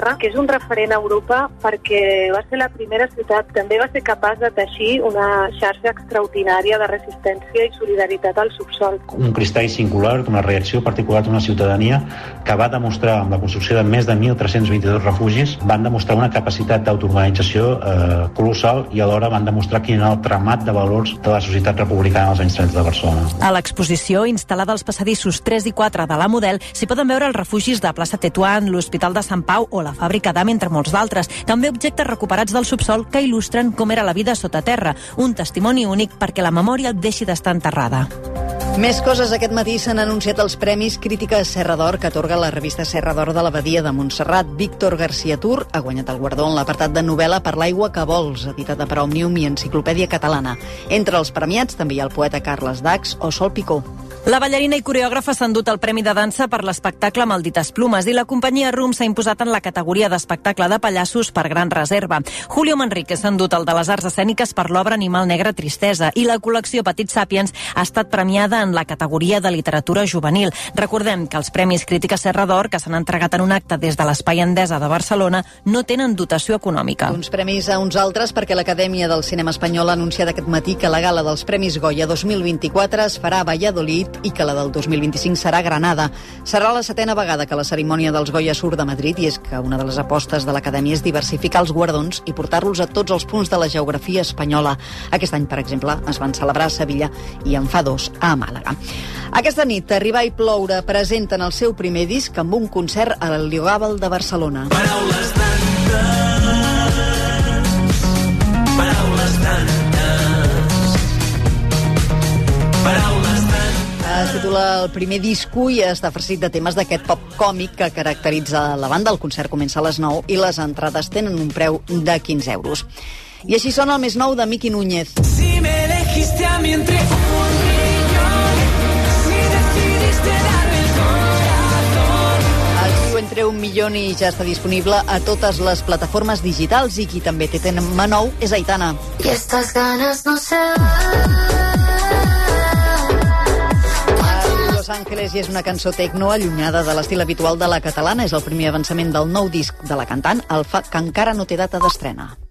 Montserrat, que és un referent a Europa perquè va ser la primera ciutat, també va ser capaç de teixir una xarxa extraordinària de resistència i solidaritat al subsol. Un cristall singular, una reacció particular d'una ciutadania que va demostrar amb la construcció de més de mil tres-cents vint-i-dos refugis, van demostrar una capacitat d'autoorganització eh, colossal i alhora van demostrar quin era el tramat de valors de la societat republicana als anys trenta de Barcelona. A l'exposició, instal·lada als passadissos tres i quatre de la Model, s'hi poden veure els refugis de plaça Tetuán, l'Hospital de Sant Pau o la Fàbrica d'Am, entre molts d'altres. També objectes recuperats del subsol que il·lustren com era la vida sota terra. Un testimoni únic perquè la memòria deixi d'estar enterrada. Més coses. Aquest matí s'han anunciat els Premis Crítica Serra d'Or que atorga la revista Serra d'Or de l'Abadia de Montserrat. Víctor García Tur ha guanyat el guardó en l'apartat de novel·la Per l'aigua que vols, editada per Òmnium i Enciclopèdia Catalana. Entre els premiats també hi ha el poeta Carles Dax o Sol Picó. La ballarina i coreògrafa s'ha endut el Premi de Dansa per l'espectacle Maldites Plumes i la companyia Rum s'ha imposat en la categoria d'espectacle de pallassos per Gran Reserva. Julio Manrique s'ha endut el de les arts escèniques per l'obra Animal negre tristesa i la col·lecció Petit Sàpiens ha estat premiada en la categoria de literatura juvenil. Recordem que els Premis Crítica Serra d'Or, que s'han entregat en un acte des de l'Espai Endesa de Barcelona, no tenen dotació econòmica. Uns premis a uns altres perquè l'Acadèmia del Cinema Espanyol ha anunciat aquest matí que la gala dels Premis Goya dos mil vint-i-quatre es farà a Valladolid i que la del dos mil vint-i-cinc serà a Granada. Serà la setena vegada que la cerimònia dels Goya surt de Madrid i és que una de les apostes de l'Acadèmia és diversificar els guardons i portar-los a tots els punts de la geografia espanyola. Aquest any, per exemple, es van celebrar a Sevilla i en fa dos a Màlaga. Aquesta nit, Arribar i ploure presenten el seu primer disc amb un concert a l'Heliogàbal de Barcelona. Paraules tantes, paraules tantes, paraules tantes. Es titula El primer disco i està farcit de temes d'aquest pop còmic que caracteritza la banda. El concert comença a les nou i les entrades tenen un preu de quinze euros. I així sona el més nou de Miki Núñez. Si me elegiste a mi entre un millón, si decidiste darme el corazón. Es diu Entre un milió i ja està disponible a totes les plataformes digitals i qui també té tema nou és Aitana. Y estas ganas no se van. Los Ángeles i és una cançó tecno allunyada de l'estil habitual de la catalana. És el primer avançament del nou disc de la cantant, Alfa, que encara no té data d'estrena.